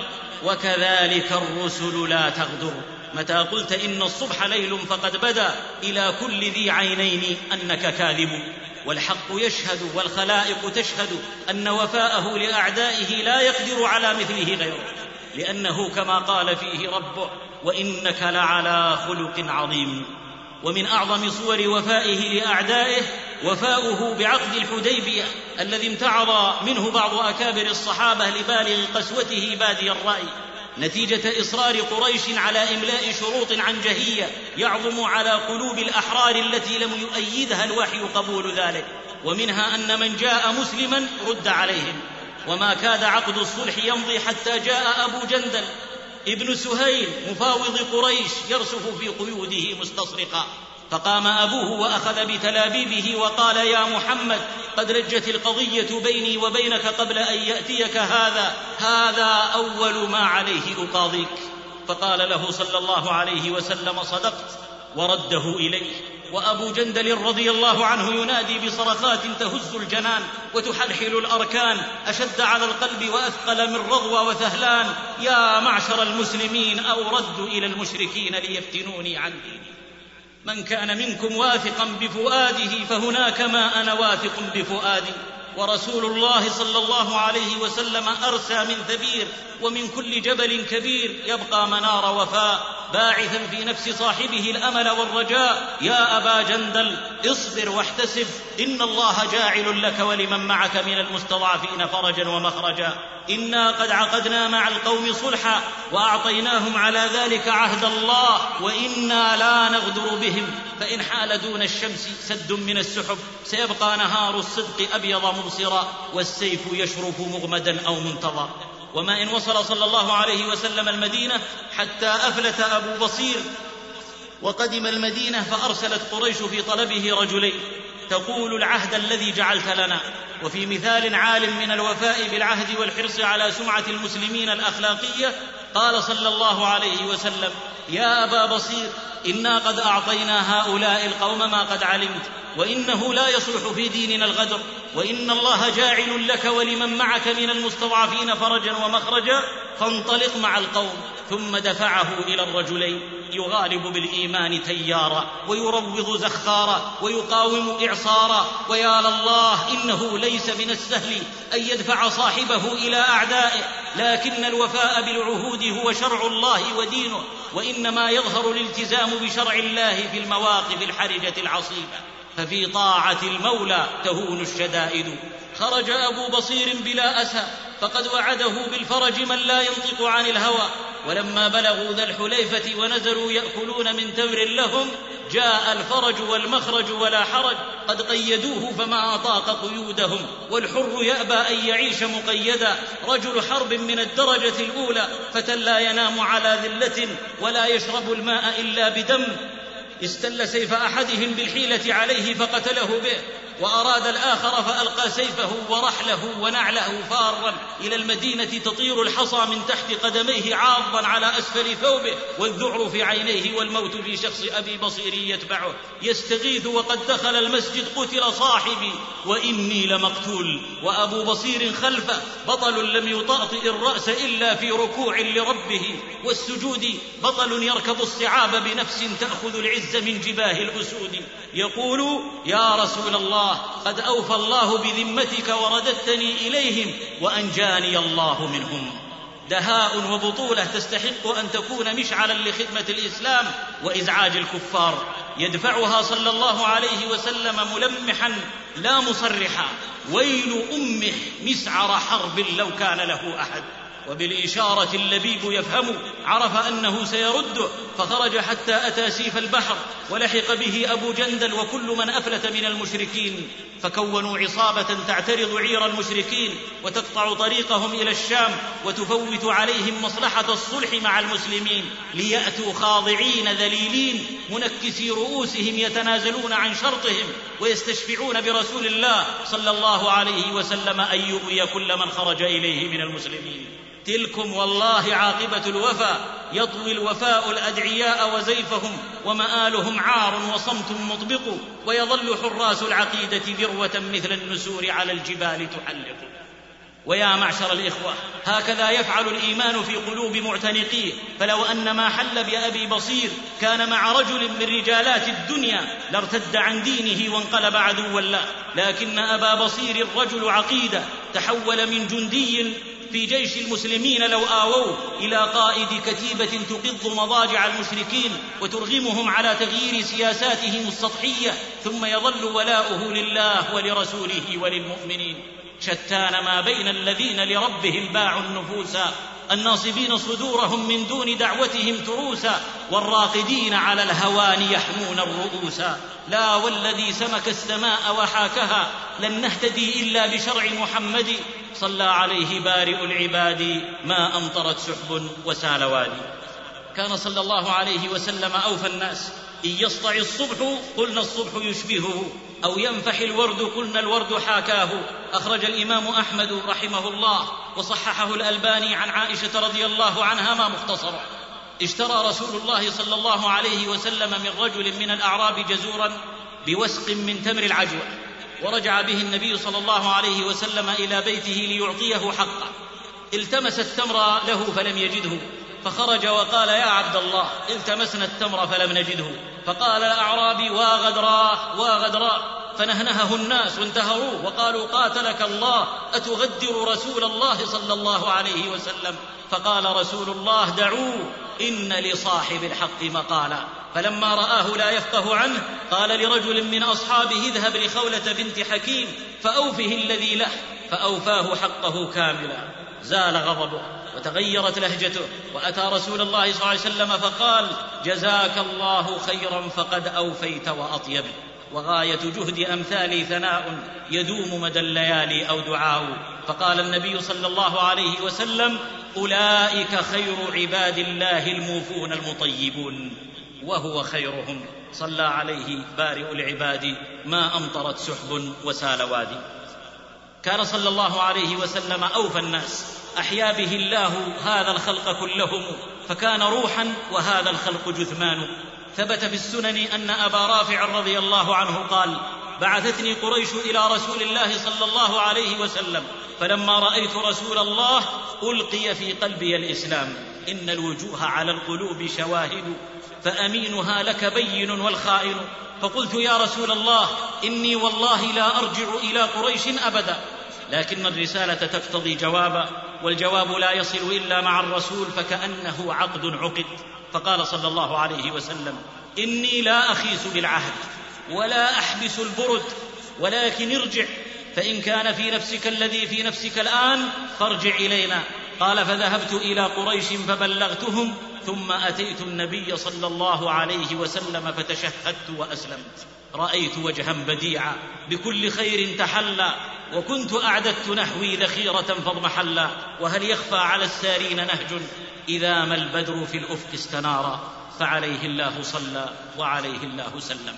وكذلك الرسل لا تغدر. متى قلت إن الصبح ليل فقد بدا إلى كل ذي عينين أنك كاذب. والحق يشهد والخلائق تشهد أن وفاءه لأعدائه لا يقدر على مثله غيره، لأنه كما قال فيه ربه وإنك لعلى خلق عظيم. ومن أعظم صور وفائه لأعدائه وفاؤه بعقد الحديبية الذي امتعض منه بعض أكابر الصحابة لبالغ قسوته بادي الرأي، نتيجة إصرار قريش على إملاء شروط عنجهية يعظم على قلوب الأحرار التي لم يؤيدها الوحي قبول ذلك، ومنها أن من جاء مسلما رد عليهم. وما كاد عقد الصلح يمضي حتى جاء أبو جندل ابن سهيل مفاوض قريش يرسف في قيوده مستصرخا، فقام أبوه وأخذ بتلابيبه وقال يا محمد قد رجت القضية بيني وبينك قبل أن يأتيك هذا هذا أول ما عليه أقاضيك. فقال له صلى الله عليه وسلم صدقت ورده إليه. وأبو جندل رضي الله عنه ينادي بصرخات تهز الجنان وتحلحل الأركان أشد على القلب وأثقل من رضوى وثهلان يا معشر المسلمين أو ردوا إلى المشركين ليفتنوني عن ديني. من كان منكم واثقا بفؤاده فهناك ما أنا واثق بفؤادي. ورسول الله صلى الله عليه وسلم أرسى من ثبير ومن كل جبل كبير يبقى منار وفاء باعثا في نفس صاحبه الأمل والرجاء. يا أبا جندل اصبر واحتسب إن الله جاعل لك ولمن معك من المستضعفين فرجا ومخرجا. إنا قد عقدنا مع القوم صلحا وأعطيناهم على ذلك عهد الله وإنا لا نغدر بهم، فإن حال دون الشمس سد من السحب سيبقى نهار الصدق أبيض مبصرا والسيف يشرف مغمدا أو منتظر. وما إن وصل صلى الله عليه وسلم المدينة حتى أفلت أبو بصير وقدم المدينة فأرسلت قريش في طلبه رجلين تقول العهد الذي جعلت لنا. وفي مثال عال من الوفاء بالعهد والحرص على سمعة المسلمين الأخلاقية قال صلى الله عليه وسلم يا أبا بصير إنا قد أعطينا هؤلاء القوم ما قد علمت وإنه لا يصلح في ديننا الغدر وإن الله جاعل لك ولمن معك من المستضعفين فرجا ومخرجا فانطلق مع القوم. ثم دفعه إلى الرجلين يغالب بالإيمان تيارا ويروض زخارا ويقاوم إعصارا. ويا لله إنه ليس من السهل أن يدفع صاحبه إلى أعدائه، لكن الوفاء بالعهود هو شرع الله ودينه، وإنما يظهر الالتزام بشرع الله في المواقف الحرجة العصيبة، ففي طاعة المولى تهون الشدائد. خرج أبو بصير بلا أسى فقد وعده بالفرج من لا ينطق عن الهوى. ولما بلغوا ذا الحليفة ونزلوا يأكلون من تمر لهم جاء الفرج والمخرج ولا حرج قد قيدوه فما أطاق قيودهم. والحر يأبى أن يعيش مقيدا رجل حرب من الدرجة الأولى فتى لا ينام على ذلة ولا يشرب الماء إلا بدم. استل سيف أحدهم بالحيلة عليه فقتله به، وأراد الآخر فألقى سيفه ورحله ونعله فارا إلى المدينة تطير الحصى من تحت قدميه عاضا على أسفل ثوبه والذعر في عينيه والموت في شخص أبي بصير يتبعه يستغيث وقد دخل المسجد قتل صاحبي وإني لمقتول. وأبو بصير خلفه بطل لم يطأطئ الرأس إلا في ركوع لربه والسجود، بطل يركب الصعاب بنفس تأخذ العز من جباه الأسود يقول يا رسول الله قد أوفى الله بذمتك ورددتني إليهم وأنجاني الله منهم. دهاء وبطولة تستحق أن تكون مشعلا لخدمة الإسلام وإزعاج الكفار. يدفعها صلى الله عليه وسلم ملمحا لا مصرحا ويل أمه مسعر حرب لو كان له أحد. وبالإشارة اللبيب يفهم عرف أنه سيرده فخرج حتى أتى سيف البحر ولحق به أبو جندل وكل من أفلت من المشركين، فكونوا عصابة تعترض عير المشركين وتقطع طريقهم إلى الشام وتفوت عليهم مصلحة الصلح مع المسلمين ليأتوا خاضعين ذليلين منكسي رؤوسهم يتنازلون عن شرطهم ويستشفعون برسول الله صلى الله عليه وسلم أن يؤوي كل من خرج إليه من المسلمين. تلكم والله عاقبة الوفا يطوي الوفاء الأدعياء وزيفهم، ومآلهم عار وصمت مطبق، ويظل حراس العقيدة ذروة مثل النسور على الجبال تحلق. ويا معشر الإخوة، هكذا يفعل الإيمان في قلوب معتنقيه، فلو أن ما حل بأبي بصير كان مع رجل من رجالات الدنيا لارتد عن دينه وانقلب عدوا له، لكن أبا بصير رجل عقيدة تحول من جندي في جيش المسلمين لو آووه إلى قائد كتيبة تقض مضاجع المشركين وترغمهم على تغيير سياساتهم السطحية، ثم يظل ولاؤه لله ولرسوله وللمؤمنين. شتان ما بين الذين لربهم باعوا النفوس، الناصبين صدورهم من دون دعوتهم تروسا، والراقدين على الهوان يحمون الرؤوس. لا والذي سمك السماء وحاكها لن نهتدي إلا بشرع محمد، صلى عليه بارئ العباد ما أمطرت سحب وسال وادي. كان صلى الله عليه وسلم أوفى الناس، إن يسطع الصبح قلنا الصبح يشبهه، أو ينفح الورد قلنا الورد حاكاه. أخرج الإمام أحمد رحمه الله وصححه الألباني عن عائشة رضي الله عنها ما مختصرا: اشترى رسول الله صلى الله عليه وسلم من رجل من الأعراب جزورا بوسق من تمر العجوة، ورجع به النبي صلى الله عليه وسلم إلى بيته ليعطيه حقه. التمس التمر له فلم يجده، فخرج وقال: يا عبد الله، التمسنا التمر فلم نجده. فقال الأعرابي: واغدراه واغدراه، فنهنهه الناس وانتهروه وقالوا: قاتلك الله، أتغدر رسول الله صلى الله عليه وسلم؟ فقال رسول الله: دعوه، إن لصاحب الحق مقالا. فلما رآه لا يفقه عنه قال لرجل من أصحابه: اذهب لخولة بنت حكيم فأوفه الذي له، فأوفاه حقه كاملا. زال غضبه وتغيرت لهجته، وأتى رسول الله صلى الله عليه وسلم فقال: جزاك الله خيرا فقد أوفيت وأطيب. وغاية جهد أمثالي ثناء يدوم مدى الليالي أو دعاء. فقال النبي صلى الله عليه وسلم: أولئك خير عباد الله الموفون المطيبون، وهو خيرهم، صلى عليه بارئ العباد ما أمطرت سحب وسال وادي. كان صلى الله عليه وسلم أوفى الناس، أحيا به الله هذا الخلق كلهم، فكان روحا وهذا الخلق جثمان. ثبت في السنن أن أبا رافع رضي الله عنه قال: بعثتني قريش إلى رسول الله صلى الله عليه وسلم، فلما رأيت رسول الله ألقي في قلبي الإسلام. إن الوجوه على القلوب شواهد، فأمينها لك بين والخائن. فقلت: يا رسول الله، إني والله لا أرجع إلى قريش أبدا، لكن الرسالة تقتضي جوابا، والجواب لا يصل إلا مع الرسول، فكأنه عقد عقد. فقال صلى الله عليه وسلم: إني لا أخيس بالعهد ولا أحبس البرد، ولكن ارجع، فإن كان في نفسك الذي في نفسك الآن فارجع إلينا. قال: فذهبت إلى قريش فبلغتهم، ثم أتيت النبي صلى الله عليه وسلم فتشهدت وأسلمت. رأيت وجها بديعا بكل خير تحلى، وكنت أعددت نحوي ذخيرة فاضمحلا. وهل يخفى على السارين نهج إذا ما البدر في الأفق استنارا؟ فعليه الله صلى وعليه الله سلم.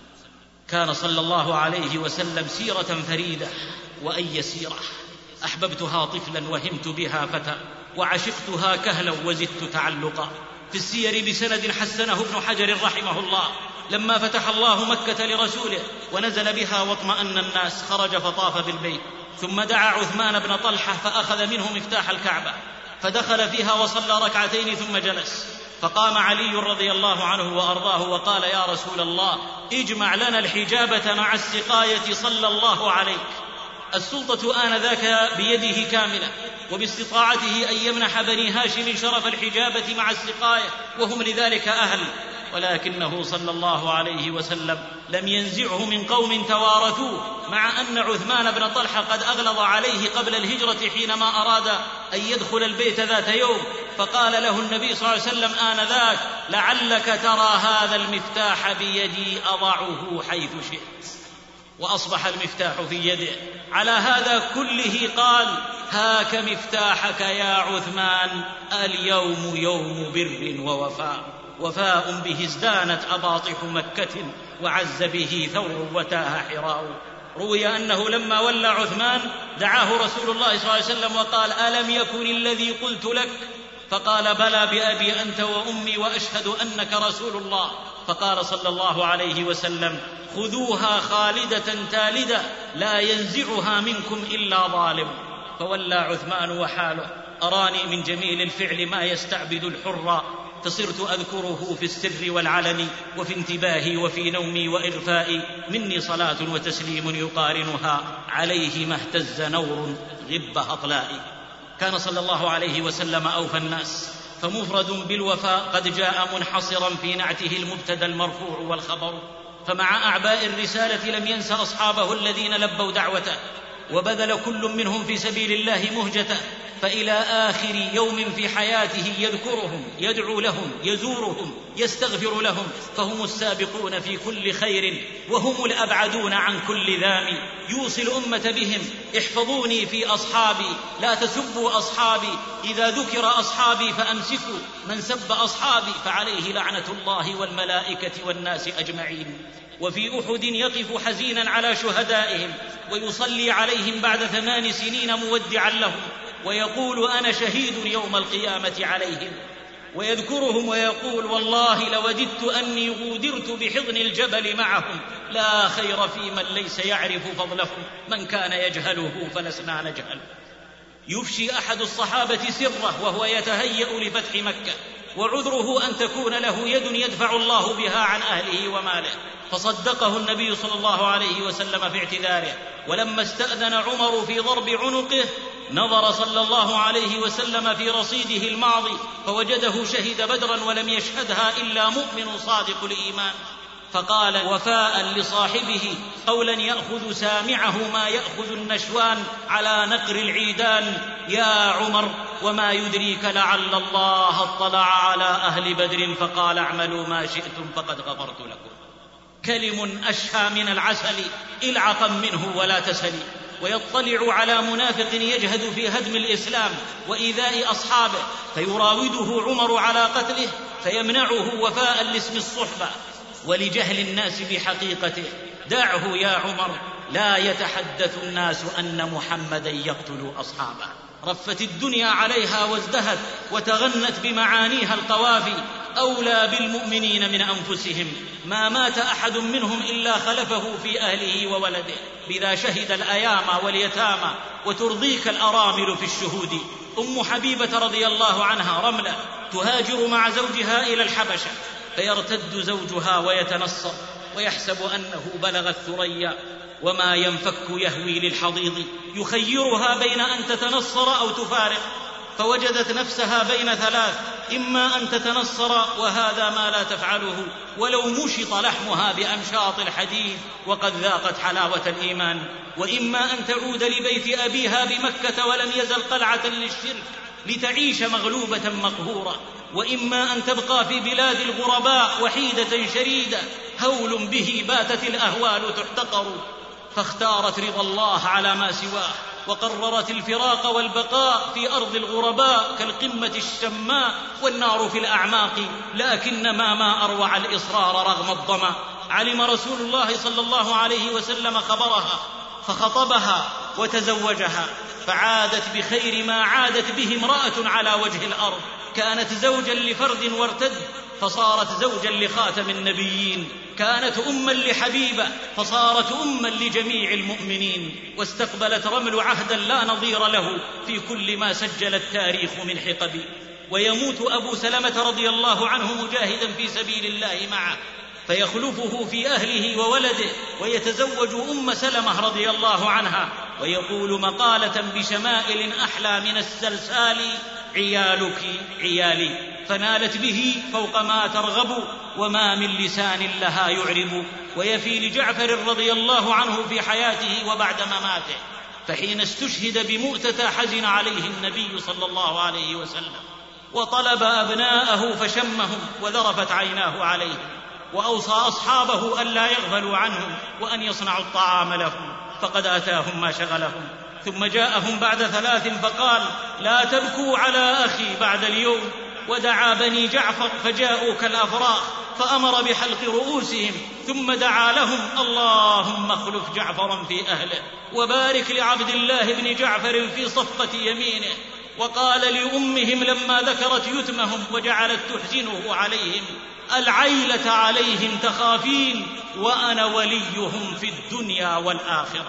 كان صلى الله عليه وسلم سيرة فريدة، وأي سيرة! أحببتها طفلا وهمت بها فتى، وعشقتها كهلا وزدت تعلقا. في السير بسند حسنه ابن حجر رحمه الله: لما فتح الله مكة لرسوله ونزل بها واطمأن الناس، خرج فطاف بالبيت، ثم دعا عثمان بن طلحة فأخذ منه مفتاح الكعبة، فدخل فيها وصلى ركعتين ثم جلس. فقام علي رضي الله عنه وأرضاه وقال: يا رسول الله، اجمع لنا الحجابة مع السقاية صلى الله عليك. السلطة آنذاك بيده كاملة، وباستطاعته أن يمنح بني هاشم شرف الحجابة مع السقاية، وهم لذلك أهل، ولكنه صلى الله عليه وسلم لم ينزعه من قوم توارثوه، مع أن عثمان بن طلحة قد أغلظ عليه قبل الهجرة حينما أراد أن يدخل البيت ذات يوم، فقال له النبي صلى الله عليه وسلم آنذاك: لعلك ترى هذا المفتاح بيدي أضعه حيث شئت. وأصبح المفتاح في يده. على هذا كله قال: هاك مفتاحك يا عثمان، اليوم يوم بر ووفاء، وفاء به ازدانت أباطح مكة، وعز به ثور وتاه حراء. روي أنه لما ولى عثمان دعاه رسول الله صلى الله عليه وسلم وقال: ألم يكن الذي قلت لك فقال بلى بأبي أنت وأمي وأشهد أنك رسول الله. فقال صلى الله عليه وسلم خذوها خالدة تالدة لا ينزعها منكم إلا ظالم. فولى عثمان وحاله أراني من جميل الفعل ما يستعبد الحر، فصرت أذكره في السر والعلن وفي انتباهي وفي نومي وإغفائي، مني صلاة وتسليم يقارنها عليه ما اهتز نور غب أطلائي. كان صلى الله عليه وسلم أوفى الناس، فمفرد بالوفاء قد جاء منحصرا في نعته المبتدى المرفوع والخبر. فمع أعباء الرسالة لم ينس أصحابه الذين لبوا دعوته، وبذل كل منهم في سبيل الله مهجته، فإلى آخر يوم في حياته يذكرهم، يدعو لهم، يزورهم، يستغفر لهم، فهم السابقون في كل خير وهم الأبعدون عن كل ذام. يوصي الأمة بهم احفظوني في أصحابي لا تسبوا أصحابي، إذا ذكر أصحابي فأمسكوا، من سب أصحابي فعليه لعنة الله والملائكة والناس أجمعين. وفي أحد يقف حزينا على شهدائهم ويصلي عليهم بعد ثمان سنين مودعا لهم، ويقول أنا شهيد يوم القيامة عليهم، ويذكرهم ويقول والله لوددت أني غودرت بحضن الجبل معهم، لا خير في من ليس يعرف فضلهم، من كان يجهله فلسنا نجهل. يفشي أحد الصحابة سره وهو يتهيأ لفتح مكة، وعذره أن تكون له يد يدفع الله بها عن أهله وماله، فصدقه النبي صلى الله عليه وسلم في اعتذاره. ولما استأذن عمر في ضرب عنقه نظر صلى الله عليه وسلم في رصيده الماضي فوجده شهد بدرا ولم يشهدها إلا مؤمن صادق الإيمان، فقال وفاء لصاحبه قولا يأخذ سامعه ما يأخذ النشوان على نقر العيدان، يا عمر وما يدريك لعل الله اطلع على أهل بدر فقال اعملوا ما شئتم فقد غفرت لكم. كلم أشهى من العسل إلعقا منه ولا تسلي. ويطلع على منافق يجهد في هدم الإسلام وإيذاء أصحابه فيراوده عمر على قتله فيمنعه وفاء لاسم الصحبة ولجهل الناس بحقيقته. دعه يا عمر لا يتحدث الناس أن محمدا يقتل أصحابه. رفت الدنيا عليها وازدهت وتغنت بمعانيها القوافي، أولى بالمؤمنين من أنفسهم، ما مات أحد منهم إلا خلفه في أهله وولده، بذا شهد الأيام واليتامى وترضيك الأرامل في الشهود. أم حبيبة رضي الله عنها رملة تهاجر مع زوجها إلى الحبشة، فيرتد زوجها ويتنصر ويحسب أنه بلغ الثريا وما ينفك يهوي للحضيض، يخيرها بين أن تتنصر أو تفارق، فوجدت نفسها بين ثلاث، إما أن تتنصر وهذا ما لا تفعله ولو مشط لحمها بأمشاط الحديد وقد ذاقت حلاوة الإيمان، وإما أن تعود لبيت أبيها بمكة ولم يزل قلعة للشرك لتعيش مغلوبة مقهورة، وإما أن تبقى في بلاد الغرباء وحيدة شريدة هول به باتت الأهوال تحتقر، فاختارت رضا الله على ما سواه وقررت الفراق والبقاء في أرض الغرباء كالقمة الشماء والنار في الأعماق، لكنما ما أروع الإصرار رغم الظما. علم رسول الله صلى الله عليه وسلم خبرها فخطبها وتزوجها، فعادت بخير ما عادت به امرأة على وجه الأرض، كانت زوجا لفرد وارتد فصارت زوجا لخاتم النبيين، كانت أما لحبيبة فصارت أما لجميع المؤمنين، واستقبلت رمل عهدا لا نظير له في كل ما سجل التاريخ من حقب. ويموت أبو سلمة رضي الله عنه مجاهدا في سبيل الله معه، فيخلفه في أهله وولده ويتزوج أم سلمة رضي الله عنها، ويقول مقالة بشمائل أحلى من السلسال عيالك عيالي، فنالت به فوق ما ترغب وما من لسان لها يعرب. ويفي لجعفر رضي الله عنه في حياته وبعد مماته، فحين استشهد بمؤتة حزن عليه النبي صلى الله عليه وسلم وطلب أبناءه فشمهم وذرفت عيناه عليهم، وأوصى أصحابه ألا يغفلوا عنهم وأن يصنعوا الطعام لهم، فقد أتاهم ما شغلهم. ثم جاءهم بعد ثلاث فقال لا تبكوا على أخي بعد اليوم، ودعا بني جعفر فجاءوا كالأفراخ فأمر بحلق رؤوسهم، ثم دعا لهم اللهم اخلف جعفرا في أهله وبارك لعبد الله بن جعفر في صفقة يمينه، وقال لأمهم لما ذكرت يتمهم وجعلت تحزنه عليهم: العيلة عليهم تخافين وأنا وليهم في الدنيا والآخرة.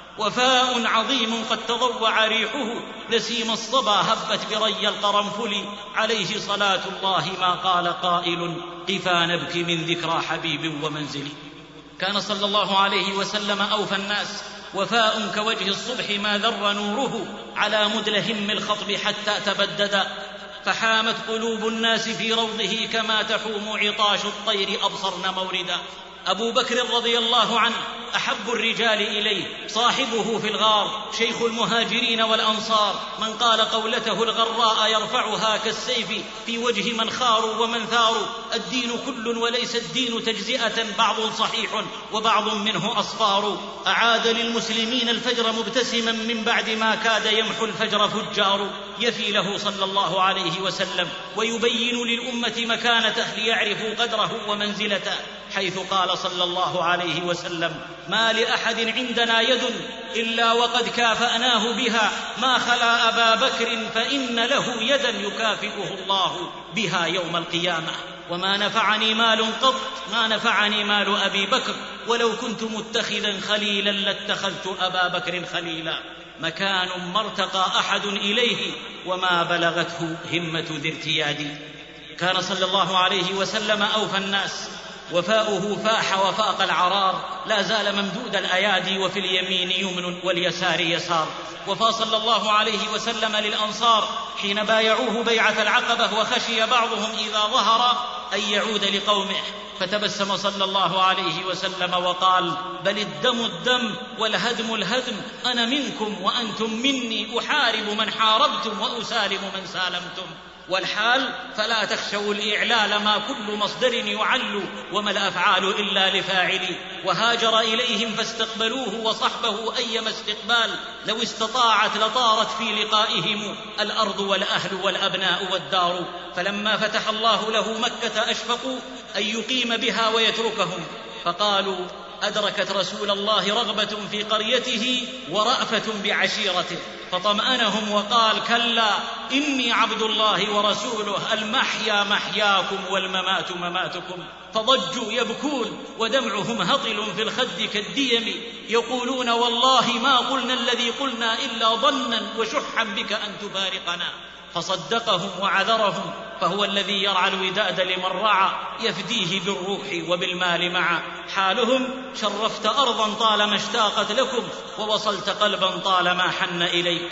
وفاء عظيم قد تضوع ريحه نسيم الصبا هبت بري القرنفل، عليه صلاة الله ما قال قائل: قفا نبكي من ذكرى حبيب ومنزل. كان صلى الله عليه وسلم أوفى الناس، وفاء كوجه الصبح ما ذر نوره على مدلهم الخطب حتى تبددا، فحامت قلوب الناس في روضه كما تحوم عطاش الطير أبصرن موردا. أبو بكر رضي الله عنه أحب الرجال إليه، صاحبه في الغار، شيخ المهاجرين والأنصار، من قال قولته الغراء يرفعها كالسيف في وجه من خاروا ومن ثاروا. الدين كل وليس الدين تجزئة، بعض صحيح وبعض منه أصفار. أعاد للمسلمين الفجر مبتسما من بعد ما كاد يمحو الفجر فجار. يفي له صلى الله عليه وسلم ويبين للأمة مكانته ليعرفوا قدره ومنزلته، حيث قال صلى الله عليه وسلم: ما لأحد عندنا يد إلا وقد كافأناه بها، ما خلا أبا بكر فإن له يدا يكافئه الله بها يوم القيامة. وما نفعني مال قط، ما نفعني مال أبي بكر، ولو كنت متخذا خليلا لاتخذت أبا بكر خليلا. مكان ما ارتقى أحد إليه وما بلغته همة ذي ارتياد. كان صلى الله عليه وسلم أوفى الناس، وفاؤه فاح وفاق العرار، لا زال ممدود الأيادي، وفي اليمين يمن واليسار يسار. وفى صلى الله عليه وسلم للأنصار حين بايعوه بيعة العقبة، وخشي بعضهم إذا ظهر أن يعود لقومه، فتبسم صلى الله عليه وسلم وقال: بل الدم الدم والهدم الهدم، أنا منكم وأنتم مني، أحارب من حاربتم وأسالم من سالمتم. والحال فلا تخشوا الإعلال، ما كل مصدر يعل، وما الأفعال إلا لفاعل. وهاجر إليهم فاستقبلوه وصحبه أيما استقبال، لو استطاعت لطارت في لقائهم الأرض والأهل والأبناء والدار. فلما فتح الله له مكة أشفقوا أن يقيم بها ويتركهم، فقالوا: أدركت رسول الله رغبة في قريته ورأفة بعشيرته، فطمأنهم وقال: كلا إني عبد الله ورسوله، المحيا محياكم والممات مماتكم. فضجوا يبكون ودمعهم هطل في الخد كالديم، يقولون: والله ما قلنا الذي قلنا إلا ظنا وشحا بك أن تفارقنا. فصدقهم وعذرهم، فهو الذي يرعى الوداد لمن رعى، يفديه بالروح وبالمال معا. حالهم: شرفت أرضا طالما اشتاقت لكم، ووصلت قلبا طالما حن إليك.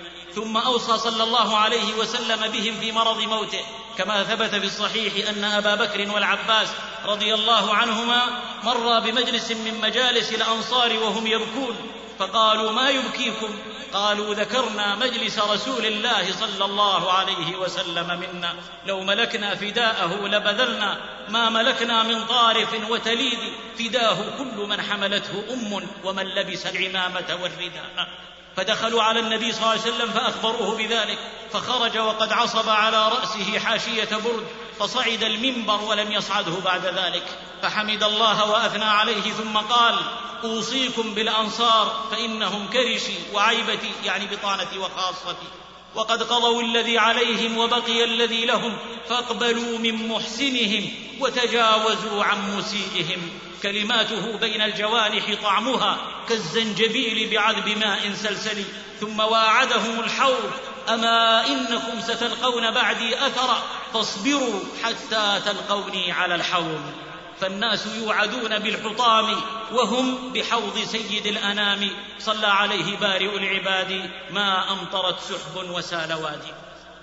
ثم أوصى صلى الله عليه وسلم بهم في مرض موته، كما ثبت في الصحيح أن أبا بكر والعباس رضي الله عنهما مرا بمجلس من مجالس الأنصار وهم يبكون، فقالوا: ما يبكيكم؟ قالوا: ذكرنا مجلس رسول الله صلى الله عليه وسلم منا، لو ملكنا فداءه لبذلنا، ما ملكنا من طارف وتليد، فداه كل من حملته أم ومن لبس العمامة والرداء. فدخلوا على النبي صلى الله عليه وسلم فأخبروه بذلك، فخرج وقد عصب على رأسه حاشية برد، فصعد المنبر ولم يصعده بعد ذلك، فحمد الله وأثنى عليه، ثم قال: أوصيكم بالأنصار فإنهم كرشي وعيبتي، يعني بطانتي وخاصتي، وقد قضوا الذي عليهم وبقي الذي لهم، فاقبلوا من محسنهم وتجاوزوا عن مسيئهم. كلماته بين الجوانح طعمها كالزنجبيل بعذب ماء سلسل. ثم واعدهم الحوض: أما إنكم ستلقون بعدي أثرا، فاصبروا حتى تلقوني على الحوض. فالناس يوعدون بالحطام وهم بحوض سيد الأنام، صلى عليه بارئ العباد، ما أمطرت سحب وسال وادي.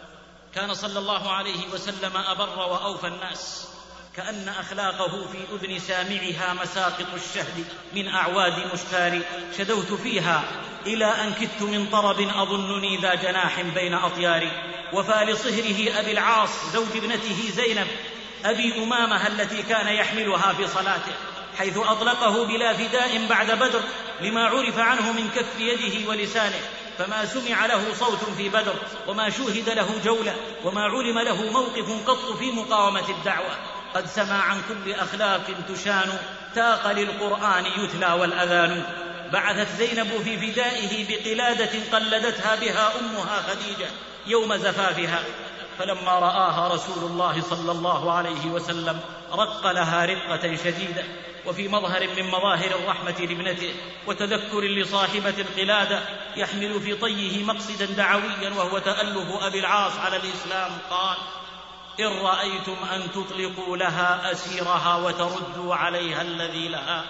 كان صلى الله عليه وسلم أبر وأوفى الناس، كأن أخلاقه في أذن سامعها مساقط الشهد من أعواد مشتار، شدوت فيها إلى أن كدت من طرب أظنني ذا جناح بين أطياري. وفى لصهره أبي العاص زوج ابنته زينب أبي أمامة التي كان يحملها في صلاته، حيث أطلقه بلا فداء بعد بدر، لما عرف عنه من كف يده ولسانه، فما سمع له صوت في بدر، وما شوهد له جولة، وما علم له موقف قط في مقاومة الدعوة. قد سمع عن كل أخلاق تشان، تاق للقرآن يتلى والأذان. بعثت زينب في فدائه بقلادة قلدتها بها أمها خديجة يوم زفافها، فلما رآها رسول الله صلى الله عليه وسلم رق لها رقة شديدة، وفي مظهر من مظاهر الرحمة لابنته وتذكر لصاحبة القلادة يحمل في طيه مقصدا دعويا وهو تألف أبي العاص على الإسلام، قال: إن رأيتم أن تطلقوا لها أسيرها وتردوا عليها الذي لها.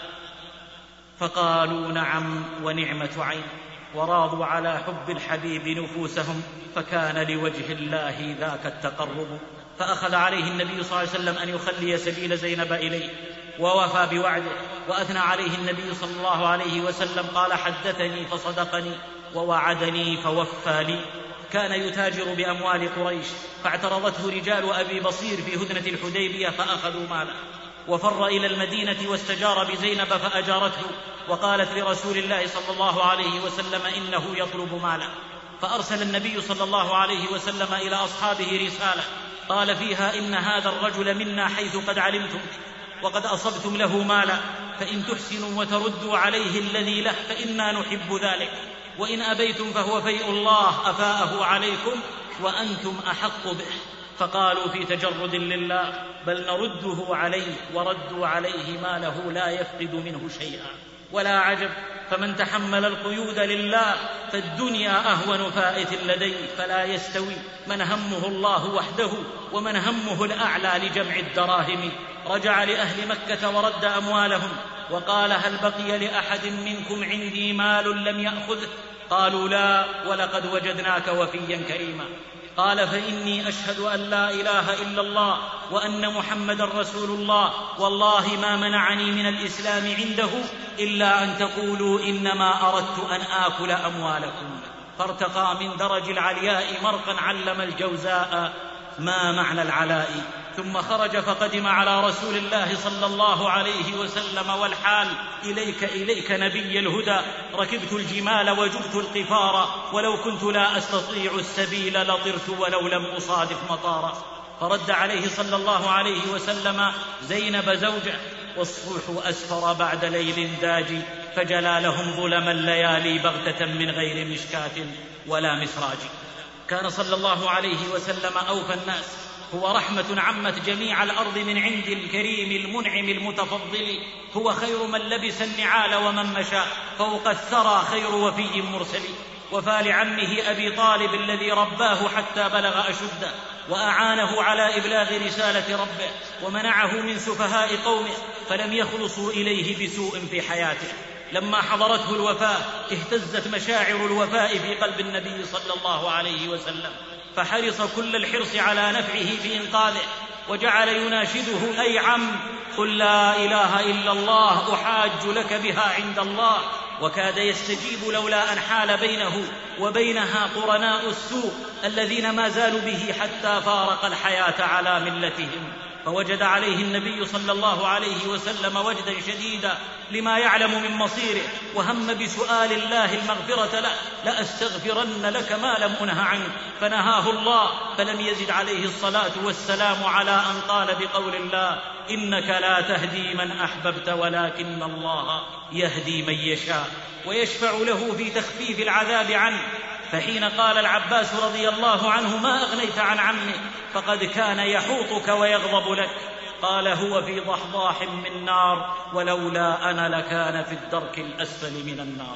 فقالوا: نعم ونعمة عين، وراضوا على حب الحبيب نفوسهم، فكان لوجه الله ذاك التقرب. فأخذ عليه النبي صلى الله عليه وسلم أن يخلي سبيل زينب إليه، ووفى بوعده، وأثنى عليه النبي صلى الله عليه وسلم، قال: حدثني فصدقني ووعدني فوفى لي. كان يتاجر بأموال قريش، فاعترضته رجال أبي بصير في هدنة الحديبية فأخذوا ماله، وفر إلى المدينة واستجار بزينب فأجارته، وقالت لرسول الله صلى الله عليه وسلم إنه يطلب ماله. فأرسل النبي صلى الله عليه وسلم إلى أصحابه رسالة قال فيها: إن هذا الرجل منا حيث قد علمتم، وقد أصبتم له مالا، فإن تحسنوا وتردوا عليه الذي له فإنا نحب ذلك، وإن أبيتم فهو فيء الله أفاءه عليكم وأنتم أحق به. فقالوا في تجرد لله: بل نرده عليه، وردوا عليه ماله لا يفقد منه شيئا. ولا عجب، فمن تحمل القيود لله فالدنيا أهون فائت لديه، فلا يستوي من همه الله وحده ومن همه الأعلى لجمع الدراهم. رجع لأهل مكة ورد أموالهم، وقال: هل بقي لأحد منكم عندي مال لم يأخذه؟ قالوا: لا، ولقد وجدناك وفيا كريما. قال: فإني أشهد أن لا إله إلا الله وأن محمدا رسول الله، والله ما منعني من الإسلام عنده إلا أن تقولوا إنما أردت أن آكل أموالكم. فارتقى من درج العلياء مرقا علم الجوزاء ما معنى العلاء. ثم خرج فقدم على رسول الله صلى الله عليه وسلم والحال: إليك إليك نبي الهدى، ركبت الجمال وجبت القفار، ولو كنت لا أستطيع السبيل لطرت ولو لم أصادف مطارا. فرد عليه صلى الله عليه وسلم زينب زوجه: والصبح أسفر بعد ليل داجي، فجلى لهم ظلم الليالي بغتة من غير مشكاة ولا مسراج. كان صلى الله عليه وسلم أوفى الناس، هو رحمة عمت جميع الأرض من عند الكريم المنعم المتفضل، هو خير من لبس النعال ومن مشى فوق الثرى، خير وفي مرسل. وفى لعمه أبي طالب الذي رباه حتى بلغ أشده، وأعانه على إبلاغ رسالة ربه، ومنعه من سفهاء قومه فلم يخلصوا إليه بسوء في حياته. لما حضرته الوفاة اهتزت مشاعر الوفاء في قلب النبي صلى الله عليه وسلم، فحرص كل الحرص على نفعه في إنقاذه، وجعل يناشده: أي عم، قل لا إله إلا الله أحاج لك بها عند الله. وكاد يستجيب لولا أن حال بينه وبينها قرناء السوء الذين ما زالوا به حتى فارق الحياة على ملتهم. فوجد عليه النبي صلى الله عليه وسلم وجدا شديدا لما يعلم من مصيره، وهم بسؤال الله المغفرة له: لأستغفرن لك ما لم أنه عنه. فنهاه الله، فلم يزد عليه الصلاة والسلام على أن قال بقول الله: إنك لا تهدي من أحببت ولكن الله يهدي من يشاء، ويشفع له في تخفيف العذاب عنه. فحين قال العباس رضي الله عنه: ما أغنيت عن عمه فقد كان يحوطك ويغضب لك، قال: هو في ضحضاح من نار، ولولا أنا لكان في الدرك الأسفل من النار.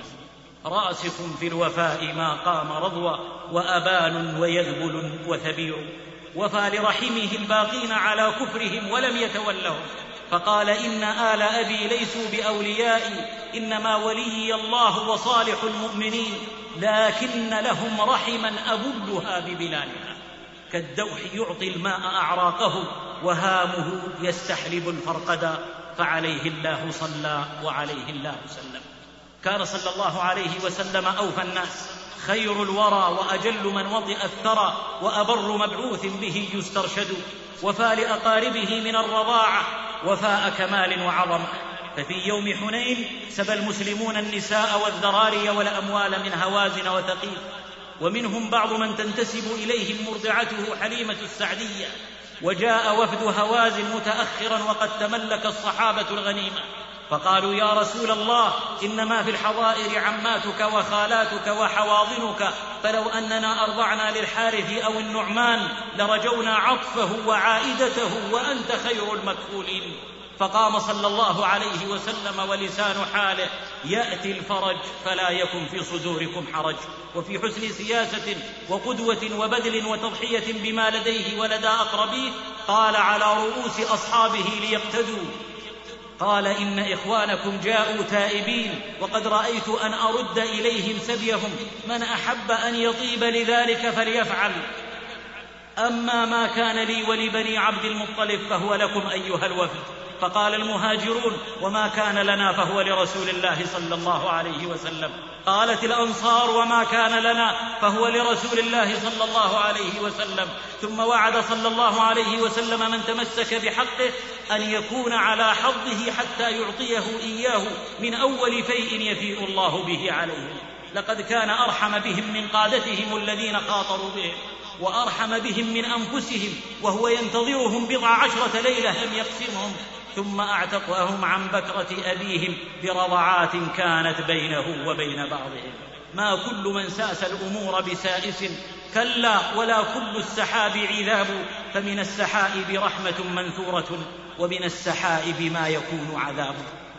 راسخ في الوفاء ما قام رضوى، وأبان ويذبل وثبير. وفى لرحمه الباقين على كفرهم ولم يتولهم، فقال: إن آل أبي ليسوا بأوليائي، إنما ولي الله وصالح المؤمنين، لكن لهم رحما أبلها ببلالها، كالدوح يعطي الماء أعراقه، وهامه يستحلب الفرقدا، فعليه الله صلى وعليه الله سلم. كان صلى الله عليه وسلم أوفى الناس، خير الورى وأجل من وطئ الثرى، وأبر مبعوث به يسترشد. وفى لأقاربه من الرضاعة وفاء كمال وعظمة. ففي يوم حنين سبى المسلمون النساء والذراري والأموال من هوازن وثقيف، ومنهم بعض من تنتسب إليهم مرضعته حليمة السعدية. وجاء وفد هوازن متأخرا وقد تملك الصحابة الغنيمة، فقالوا يا رسول الله إنما في الحظائر عماتك وخالاتك وحواضنك، فلو أننا أرضعنا للحارث أو النعمان لرجونا عطفه وعائدته وأنت خير المكفولين. فقام صلى الله عليه وسلم ولسان حاله يأتي الفرج فلا يكن في صدوركم حرج. وفي حسن سياسة وقدوة وبذل وتضحية بما لديه ولدى أقربيه قال على رؤوس أصحابه ليقتدوا، قال إن إخوانكم جاءوا تائبين وقد رأيت أن أرد إليهم سبيهم، من أحب أن يطيب لذلك فليفعل، أما ما كان لي ولبني عبد المطلب فهو لكم أيها الوفد. فقال المهاجرون وما كان لنا فهو لرسول الله صلى الله عليه وسلم. قالت الأنصار وما كان لنا فهو لرسول الله صلى الله عليه وسلم. ثم وعد صلى الله عليه وسلم من تمسك بحقه أن يكون على حظه حتى يعطيه إياه من أول فيء يفيء الله به عليهم. لقد كان أرحم بهم من قادتهم الذين خاطروا بهم، وأرحم بهم من أنفسهم، وهو ينتظرهم بضع عشرة ليلة لم يقسمهم، ثم أعتقهم عن بكرة أبيهم برضعات كانت بينه وبين بعضهم. ما كل من ساس الأمور بسائس، كلا ولا كل السحاب عذاب، فمن السحائب رحمة منثورة ومن السحائب ما يكون عذاب.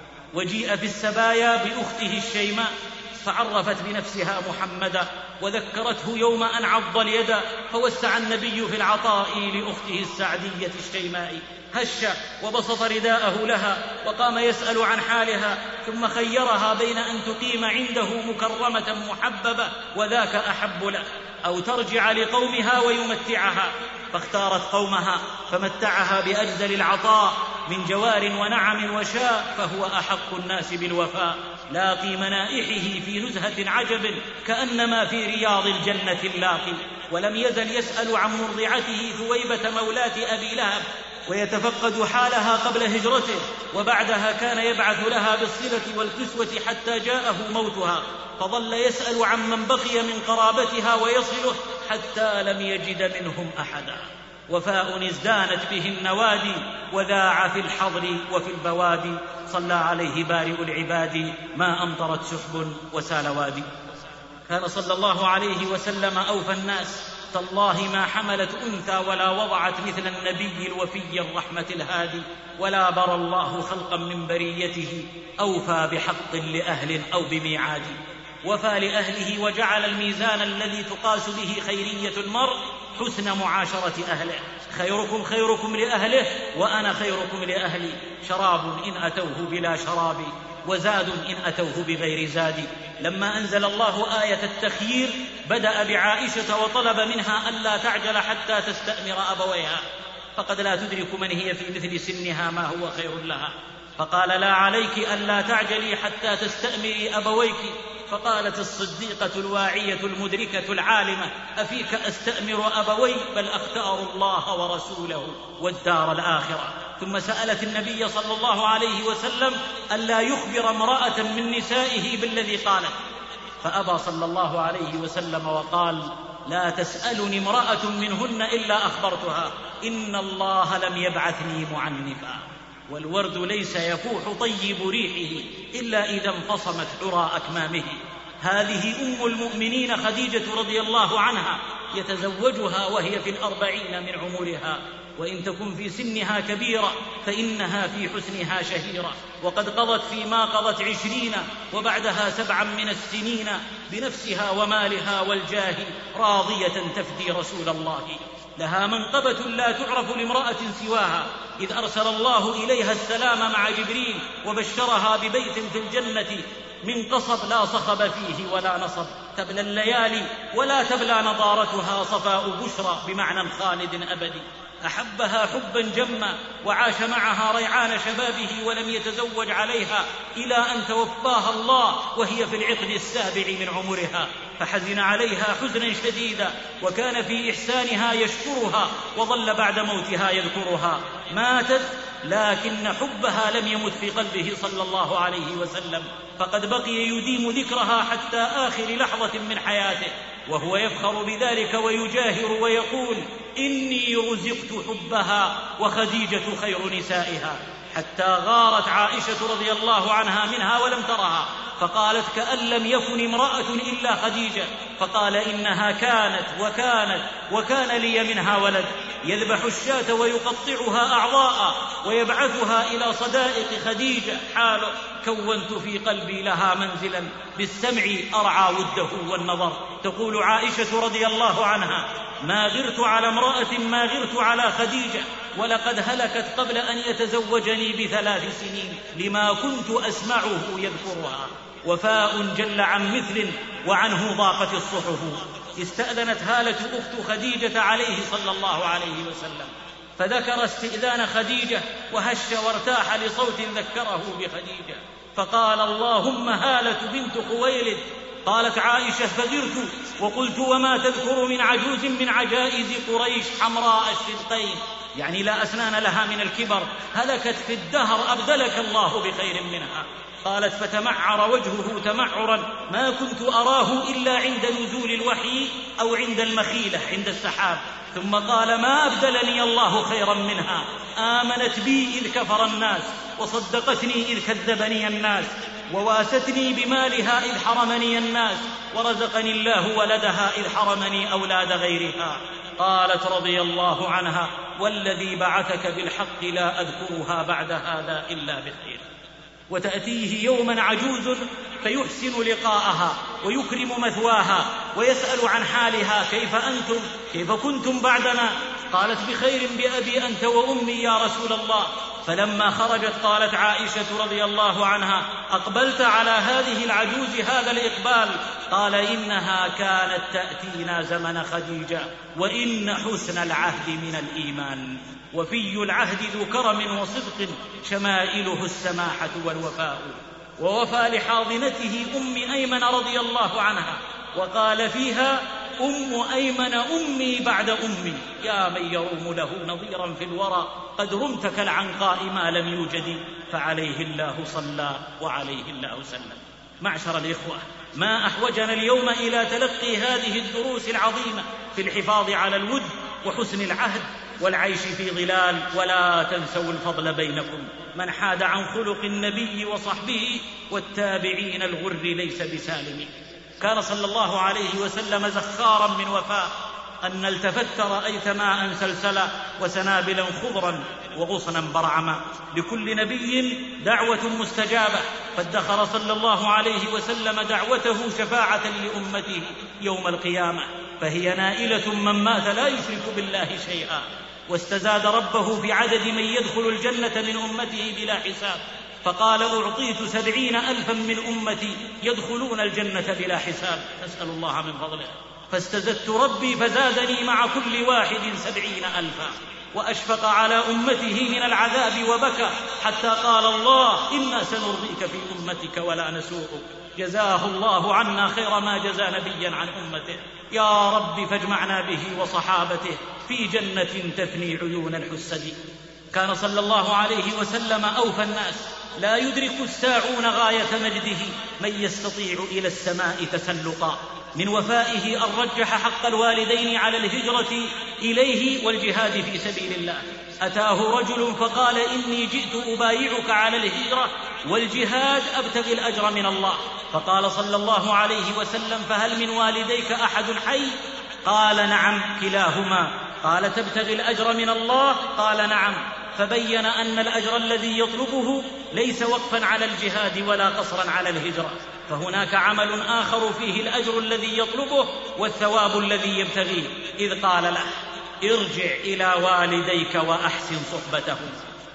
وجيء في السبايا بأخته الشيماء فعرفت بنفسها محمدا وذكرته يوم أن عض اليد، فوسع النبي في العطاء لأخته السعدية الشيماء، هش وبسط رداءه لها وقام يسأل عن حالها، ثم خيرها بين أن تقيم عنده مكرمة محببة وذاك أحب له، أو ترجع لقومها ويمتعها، فاختارت قومها فمتعها بأجزل العطاء من جوار ونعم وشاء، فهو أحق الناس بالوفاء، لاقي منائحه في نزهة عجب كأنما في رياض الجنة اللاقي. ولم يزل يسأل عن مرضعته ثويبة مولاة أبي لهب ويتفقد حالها قبل هجرته، وبعدها كان يبعث لها بالصلة والكسوة حتى جاءه موتها، فظل يسأل عن من بقي من قرابتها ويصله حتى لم يجد منهم أحدا. وفاء ازدانت به النوادي وذاع في الحضر وفي البوادي، صلى عليه بارئ العباد ما أمطرت سحب وسال وادي. كان صلى الله عليه وسلم أوفى الناس، تالله ما حملت أنثى ولا وضعت مثل النبي الوفي الرحمة الهادي، ولا برى الله خلقا من بريته أوفى بحق لأهل أو بميعاد. وفى لأهله وجعل الميزان الذي تقاس به خيرية المرء حسن معاشرة أهله، خيركم خيركم لأهله وأنا خيركم لأهلي، شراب إن أتوه بلا شراب وزاد إن أتوه بغير زاد. لما أنزل الله آية التخيير بدأ بعائشة وطلب منها ألا تعجل حتى تستأمر أبويها، فقد لا تدرك من هي في مثل سنها ما هو خير لها، فقال لا عليك ألا تعجلي حتى تستأمري أبويك. فقالت الصديقة الواعية المدركة العالمة أفيك أستأمر أبوي؟ بل أختار الله ورسوله والدار الآخرة. ثم سألت النبي صلى الله عليه وسلم ألا يخبر امرأة من نسائه بالذي قالت، فأبى صلى الله عليه وسلم وقال لا تسألني امرأة منهن إلا أخبرتها، إن الله لم يبعثني معنفا، والورد ليس يفوح طيب ريحه إلا إذا انفصمت عرى أكمامه. هذه أم المؤمنين خديجة رضي الله عنها، يتزوجها وهي في الأربعين من عمرها، وإن تكن في سنها كبيرة فإنها في حسنها شهيرة، وقد قضت فيما قضت عشرين وبعدها سبعا من السنين بنفسها ومالها والجاه راضية تفدي رسول الله. لها منقبة لا تعرف لامرأة سواها، إذ أرسل الله إليها السلام مع جبريل وبشرها ببيت في الجنة من قصب لا صخب فيه ولا نصب، تبلى الليالي ولا تبلى نضارتها، صفاء بشرى بمعنى خالد أبدي. أحبها حبا جما وعاش معها ريعان شبابه ولم يتزوج عليها إلى أن توفاها الله وهي في العقد السابع من عمرها، فحزن عليها حزنا شديدا، وكان في إحسانها يشكرها، وظل بعد موتها يذكرها. ماتت لكن حبها لم يمت في قلبه صلى الله عليه وسلم، فقد بقي يديم ذكرها حتى آخر لحظة من حياته، وهو يفخر بذلك ويجاهر ويقول إني رزقت حبها وخديجة خير نسائها. حتى غارت عائشة رضي الله عنها منها ولم ترها، فقالت كأن لم يكن امرأة إلا خديجة، فقال إنها كانت وكانت وكان لي منها ولد، يذبح الشاة ويقطعها أعضاء ويبعثها إلى صدائق خديجة، حال كونت في قلبي لها منزلا بالسمع أرعى وده والنظر. تقول عائشة رضي الله عنها: ما غرت على امرأة ما غرت على خديجة، ولقد هلكت قبل أن يتزوجني بثلاث سنين لما كنت أسمعه يذكرها. وفاء جل عن مثل وعنه ضاقت الصحف. استأذنت هالة أخت خديجة عليه صلى الله عليه وسلم، فذكر استئذان خديجة وهش وارتاح لصوت ذكره بخديجة، فقال: اللهم هالة بنت خويلد. قالت عائشة: فغرت وقلت: وما تذكر من عجوز من عجائز قريش حمراء الشدقين، يعني لا أسنان لها من الكبر، هلكت في الدهر أبدلك الله بخير منها. قالت: فتمعر وجهه تمعرا ما كنت أراه إلا عند نزول الوحي أو عند المخيلة عند السحاب، ثم قال: ما أبدلني الله خيرا منها، آمنت بي إذ كفر الناس، وصدقتني إذ كذبني الناس، وواستني بمالها إذ حرمني الناس، ورزقني الله ولدها إذ حرمني أولاد غيرها. قالت رضي الله عنها: والذي بعثك بالحق لا أذكرها بعد هذا إلا بخير. وتأتيه يوما عجوز فيحسن لقاءها ويكرم مثواها ويسأل عن حالها: كيف أنتم؟ كيف كنتم بعدنا؟ قالت: بخير بأبي أنت وأمي يا رسول الله. فلما خرجت قالت عائشة رضي الله عنها: أقبلت على هذه العجوز هذا الإقبال؟ قال: إنها كانت تأتينا زمن خديجة، وإن حسن العهد من الإيمان، وفي العهد ذو كرم وصدق، شمائله السماحة والوفاء. ووفى لحاضنته أم أيمن رضي الله عنها، وقال فيها: أم أيمن أمي بعد أمي، يا من يروم له نظيرا في الورى، قد رمت كالعنقاء ما لم يوجد، فعليه الله صلى وعليه الله سلم. معشر الإخوة، ما أحوجنا اليوم إلى تلقي هذه الدروس العظيمة في الحفاظ على الود وحسن العهد والعيش في ظلال. ولا تنسوا الفضل بينكم، من حاد عن خلق النبي وصحبه والتابعين الغر ليس بسالم. كان صلى الله عليه وسلم زخارا من وفاء، أن التفت رأيت ماء سلسلا وسنابلا خضرا وغصنا برعما. لكل نبي دعوة مستجابة، فادخر صلى الله عليه وسلم دعوته شفاعة لأمته يوم القيامة، فهي نائلة من مات لا يشرك بالله شيئا. واستزاد ربه في عدد من يدخل الجنة من أمته بلا حساب، فقال: أعطيت سبعين ألفا من أمتي يدخلون الجنة بلا حساب، نسأل الله من فضله. فاستزدت ربي فزادني مع كل واحد سبعين ألفا، وأشفق على أمته من العذاب وبكى، حتى قال الله: إنا سنرضيك في أمتك ولا نسوءك. جزاه الله عنا خير ما جزى نبيا عن أمته. يا رب فاجمعنا به وصحابته في جنة تثني عيون الحسد. كان صلى الله عليه وسلم أوفى الناس، لا يدرك الساعون غاية مجده من يستطيع إلى السماء تسلقا. من وفائه أن رجح حق الوالدين على الهجرة إليه والجهاد في سبيل الله. أتاه رجل فقال: إني جئت أبايعك على الهجرة والجهاد أبتغي الأجر من الله. فقال صلى الله عليه وسلم: فهل من والديك أحد حي؟ قال: نعم كلاهما. قال: تبتغي الأجر من الله؟ قال: نعم. فبين أن الأجر الذي يطلبه ليس وقفا على الجهاد ولا قصرا على الهجرة، فهناك عمل آخر فيه الأجر الذي يطلبه والثواب الذي يبتغيه، إذ قال له: ارجع إلى والديك وأحسن صحبتهم.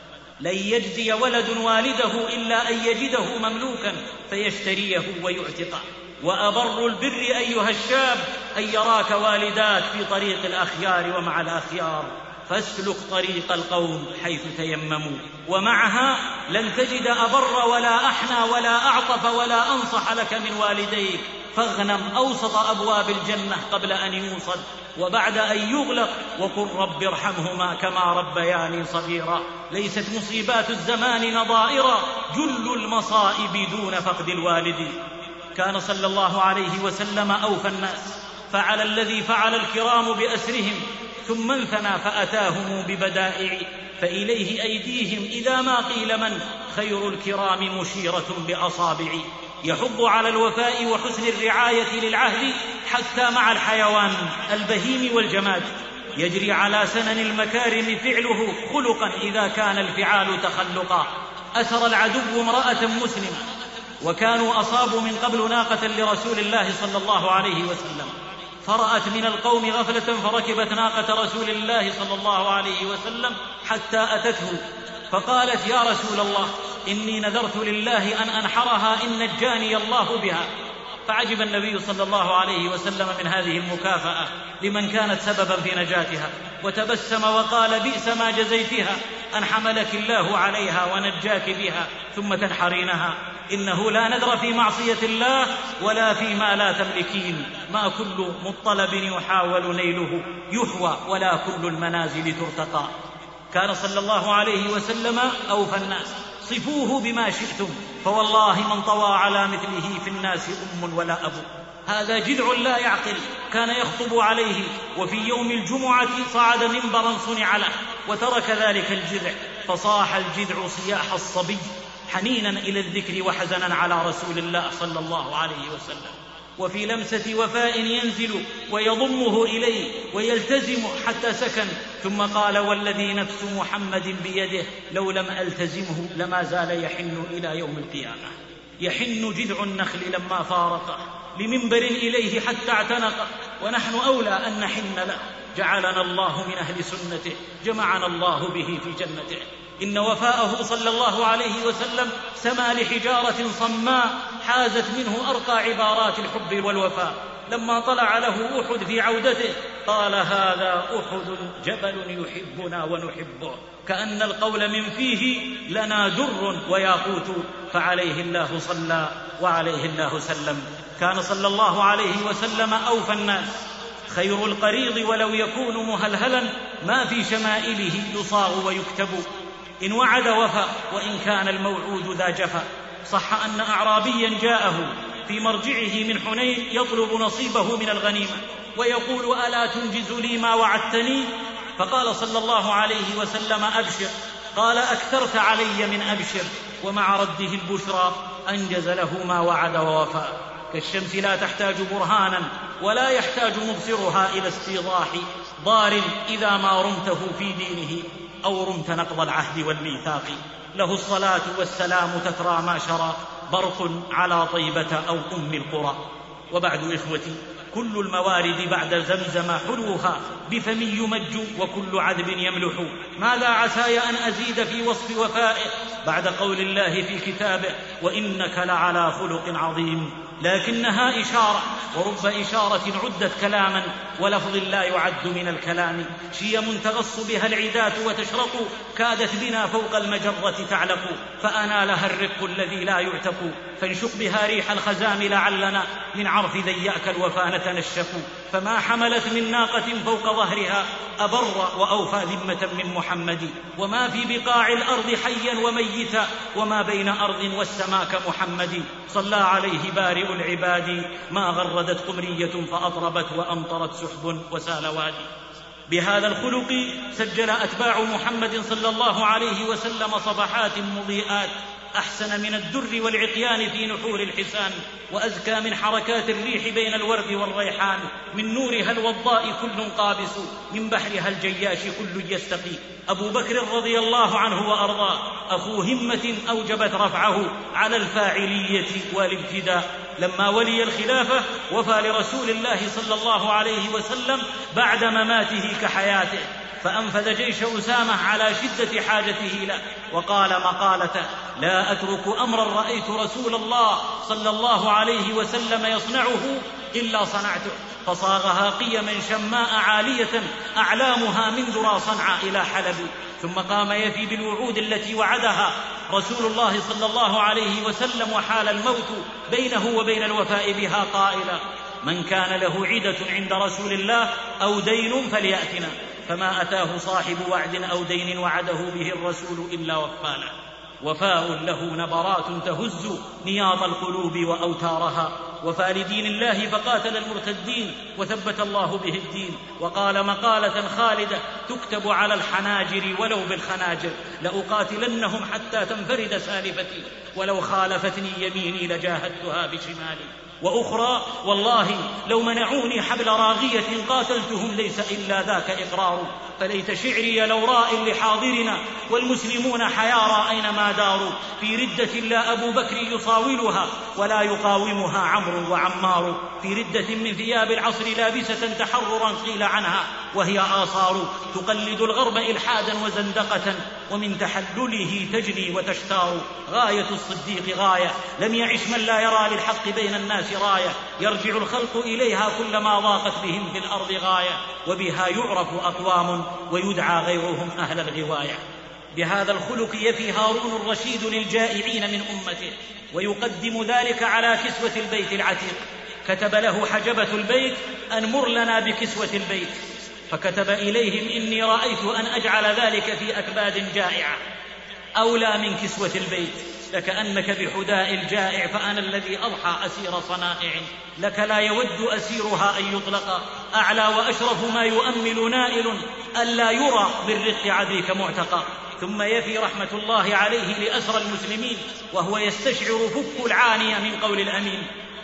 لن يجزي ولد والده إلا أن يجده مملوكا فيشتريه ويعتقه. وأبر البر أيها الشاب أن يراك والداك في طريق الأخيار ومع الأخيار، فاسلك طريق القوم حيث تيمموا، ومعها لن تجد أبر ولا أحنى ولا أعطف ولا أنصح لك من والديك، فاغنم أوسط أبواب الجنة قبل أن يوصل وبعد أن يغلق، وقل رب ارحمهما كما ربياني صغيرا. ليست مصيبات الزمان نظائرا، جل المصائب دون فقد الوالد. كان صلى الله عليه وسلم أوفى الناس، فعل الذي فعل الكرام بأسرهم، ثم انثنى فأتاهم ببدائع فإليه أيديهم إذا ما قيل من خير الكرام مشيرة بأصابع. يحض على الوفاء وحسن الرعاية للعهد حتى مع الحيوان البهيم والجماد. يجري على سنن المكارم فعله خلقا إذا كان الفعال تخلقا. أسر العدو امرأة مسلمة، وكانوا أصابوا من قبل ناقة لرسول الله صلى الله عليه وسلم، فرأت من القوم غفلة فركبت ناقة رسول الله صلى الله عليه وسلم حتى أتته، فقالت: يا رسول الله، إني نذرت لله أن أنحرها إن نجاني الله بها. فعجب النبي صلى الله عليه وسلم من هذه المكافأة لمن كانت سببا في نجاتها، وتبسم وقال: بئس ما جزيتها أن حملك الله عليها ونجاك بها ثم تنحرينها. إنه لا نذر في معصية الله ولا فيما لا تملكين. ما كل مطلب يحاول نيله يحوى، ولا كل المنازل ترتقى. كان صلى الله عليه وسلم أوفى الناس، صفوه بما شئتم، فوالله من طوى على مثله في الناس أم ولا أب. هذا جذع لا يعقل، كان يخطب عليه، وفي يوم الجمعة صعد منبرا صنع له وترك ذلك الجذع، فصاح الجذع صياح الصبي حنينا إلى الذكر وحزنا على رسول الله صلى الله عليه وسلم. وفي لمسة وفاء ينزل ويضمه إليه ويلتزم حتى سكن، ثم قال: والذي نفس محمد بيده لو لم ألتزمه لما زال يحن إلى يوم القيامة. يحن جذع النخل لما فارقه لمنبر إليه حتى اعتنقه، ونحن أولى أن نحن له. جعلنا الله من أهل سنته، جمعنا الله به في جنته. إن وفاءه صلى الله عليه وسلم سما لحجارة صماء حازت منه أرقى عبارات الحب والوفاء. لما طلع له أحد في عودته قال: هذا أحد جبل يحبنا ونحبه، كأن القول من فيه لنا در وياقوت، فعليه الله صلى وعليه الله سلم. كان صلى الله عليه وسلم أوفى الناس، خير القريض ولو يكون مهلهلا، ما في شمائله يصاغ ويكتب. إن وعد وفى وإن كان الموعود ذا جفا. صح أن أعرابيا جاءه في مرجعه من حنين يطلب نصيبه من الغنيمة ويقول: ألا تنجز لي ما وعدتني؟ فقال صلى الله عليه وسلم: أبشر. قال: أكثرت علي من أبشر. ومع رده البشرى أنجز له ما وعد ووفى. كالشمس لا تحتاج برهانا ولا يحتاج مبصرها إلى استيضاح ضار إذا ما رمته في دينه أو رمت نقض العهد والميثاق. له الصلاة والسلام تترى ما شرى، برق على طيبة أو أم القرى. وبعد إخوتي، كل الموارد بعد زمزم حلوها بفم يمج وكل عذب يملح. ماذا عساي أن أزيد في وصف وفائه بعد قول الله في كتابه: وإنك لعلى خلق عظيم. لكنها إشارة، ورب إشارة عدت كلاما ولفظ لا يعد من الكلام. شيم تغص بها العدات وتشرق، كادت بنا فوق المجرة تعلق، فأنالها الرق الذي لا يعتق. فانشق بها ريح الخزام لعلنا من عرف ذياك الوفا نتنشق. فما حملت من ناقة فوق ظهرها أبر وأوفى ذمة من محمد. وما في بقاع الأرض حيا وميتا، وما بين أرض والسماء كمحمد. صلى عليه بارئ العباد، ما غردت قمرية فأطربت وأمطرت سحب وسال وادي. بهذا الخلق سجل أتباع محمد صلى الله عليه وسلم صفحات مضيئات أحسن من الدر والعقيان في نحور الحسان، وأزكى من حركات الريح بين الورد والريحان. من نورها الوضاء كل قابس، من بحرها الجياش كل يستقي. أبو بكر رضي الله عنه وأرضاه أخو همة أوجبت رفعه على الفاعلية والابتداء. لما ولي الخلافة وفى لرسول الله صلى الله عليه وسلم بعد مماته كحياته، فأنفذ جيش أسامة على شدة حاجته له، وقال مقالته: لا أترك أمرا رأيت رسول الله صلى الله عليه وسلم يصنعه إلا صنعته. فصاغها قيما شماء عالية أعلامها من ذرى صنعاء إلى حلب. ثم قام يفي بالوعود التي وعدها رسول الله صلى الله عليه وسلم، وحال الموت بينه وبين الوفاء بها قائلا: من كان له عدة عند رسول الله أو دين فليأتنا. فما أتاه صاحب وعد أو دين وعده به الرسول إلا وفاله. وفاء له نبرات تهز نياط القلوب وأوتارها، وفى لدين الله فقاتل المرتدين وثبت الله به الدين، وقال مقالة خالدة تكتب على الحناجر ولو بالخناجر: لأقاتلنهم حتى تنفرد سالفتي، ولو خالفتني يميني لجاهدتها بشمالي. وأخرى: والله لو منعوني حبل راغية قاتلتهم ليس إلا ذاك إقرار، فليت شعري لو راء لحاضرنا والمسلمون حيارى أينما داروا، في ردة لا أبو بكر يصاولها ولا يقاومها عمرو وعمار، في ردة من ثياب العصر لابسة تحررا قيل عنها وهي آثار، تقلد الغرب إلحادا وزندقة ومن تحلله تجني وتشتار. غاية الصديق غاية لم يعش من لا يرى للحق بين الناس راية، يرجع الخلق إليها كلما ضاقت بهم في الأرض غاية، وبها يعرف أقوام ويدعى غيرهم أهل الغواية. بهذا الخلق يفي هارون الرشيد للجائعين من أمته، ويقدم ذلك على كسوة البيت العتيق. كتب له حجبة البيت: أن مر لنا بكسوة البيت، فكتب إليهم: إني رأيت أن أجعل ذلك في أكباد جائعة أولى من كسوة البيت، لكأنك بحداء الجائع، فأنا الذي أضحى أسير صنائع، لك لا يود أسيرها أن يطلق، أعلى وأشرف ما يؤمل نائل، ألا يرى بالرق عديك معتقى. ثم يفي رحمة الله عليه لأسرى المسلمين وهو يستشعر فك العانية من قول الأمين،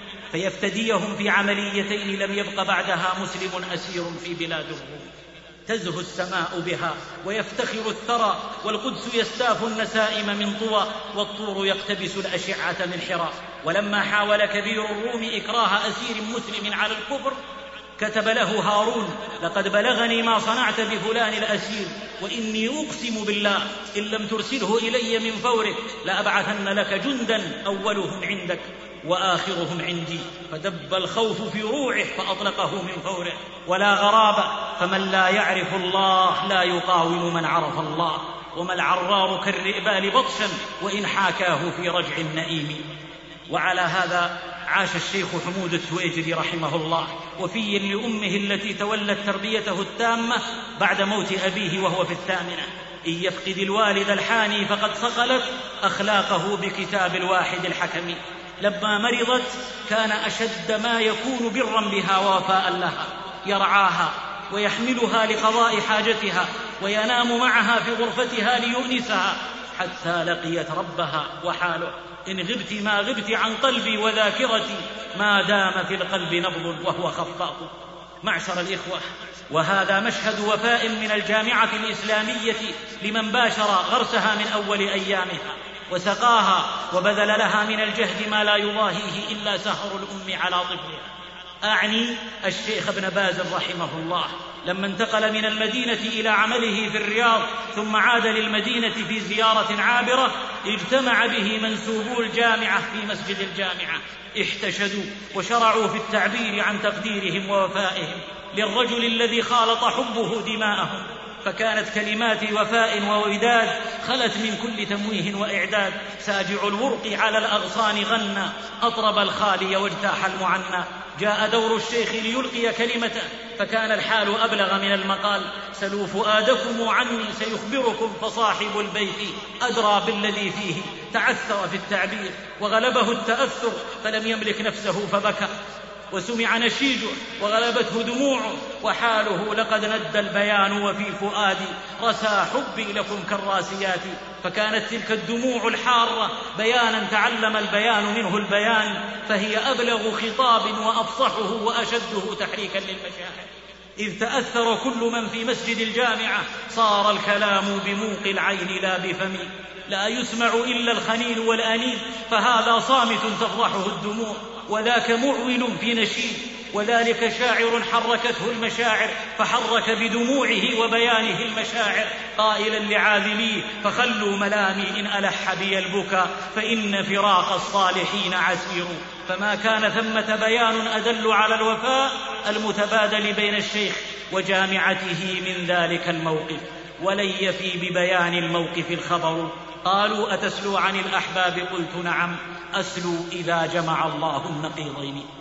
فيفتديهم في عمليتين لم يبق بعدها مسلم أسير في بلاد الروم، تزهو السماء بها ويفتخر الثرى، والقدس يستاف النسائم من طوى، والطور يقتبس الأشعة من حرى. ولما حاول كبير الروم إكراه أسير مسلم على الكفر كتب له هارون: لقد بلغني ما صنعت بفلان الأسير، وإني أقسم بالله إن لم ترسله إلي من فورك لأبعثن لك جندا أولهم عندك وآخرهم عندي. فدب الخوف في روعه فأطلقه من فوره. ولا غرابة، فمن لا يعرف الله لا يقاوم من عرف الله، وما العرار كالرئبال بطشا وإن حاكاه في رجع النئيم. وعلى هذا عاش الشيخ حمود التويجري رحمه الله وفي لأمه التي تولت تربيته التامة بعد موت أبيه وهو في الثامنة. إن يفقد الوالد الحاني فقد صقلت أخلاقه بكتاب الواحد الحكم. لما مرضت كان أشد ما يكون برا بها ووفاء لها، يرعاها ويحملها لقضاء حاجتها وينام معها في غرفتها ليؤنسها، حتى لقيت ربها. وحاله: إن غبت ما غبت عن قلبي وذاكرتي، ما دام في القلب نبض وهو خفاق. معشر الإخوة، وهذا مشهد وفاء من الجامعة الإسلامية لمن باشر غرسها من أول أيامها وسقاها وبذل لها من الجهد ما لا يضاهيه إلا سهر الأم على طفلها. أعني الشيخ ابن باز رحمه الله، لما انتقل من المدينة إلى عمله في الرياض ثم عاد للمدينة في زيارة عابرة، اجتمع به منسوبو الجامعة في مسجد الجامعة، احتشدوا وشرعوا في التعبير عن تقديرهم ووفائهم للرجل الذي خالط حبه دماءهم. فكانت كلمات وفاء ووداد خلت من كل تمويه وإعداد. ساجع الورق على الأغصان غنى، أطرب الخالي واجتاح المعنى. جاء دور الشيخ ليلقي كلمته، فكان الحال أبلغ من المقال. سلوا فؤادكم عني سيخبركم، فصاحب البيت أدرى بالذي فيه. تعثر في التعبير وغلبه التأثر فلم يملك نفسه فبكى، وسمع نشيجه وغلبته دموعه، وحاله لقد ند البيان وفي فؤادي رسى حبي لكم كالراسيات. فكانت تلك الدموع الحارة بيانا تعلم البيان منه البيان، فهي أبلغ خطاب وأفصحه وأشده تحريكا للمشاعر. إذ تأثر كل من في مسجد الجامعة صار الكلام بموق العين لا بفمي، لا يسمع إلا الخنين والأنين، فهذا صامت تفضحه الدموع، وذاك معول في نشيد، وذلك شاعر حركته المشاعر فحرك بدموعه وبيانه المشاعر، قائلا لعاذليه: فخلوا ملامي إن ألح بي البكا، فإن فراق الصالحين عسير. فما كان ثمة بيان أدل على الوفاء المتبادل بين الشيخ وجامعته من ذلك الموقف. ولن يفي ببيان الموقف الخبر. قالوا: أتسلو عن الأحباب؟ قلت: نعم، أسلو إذا جمع الله النقيضين.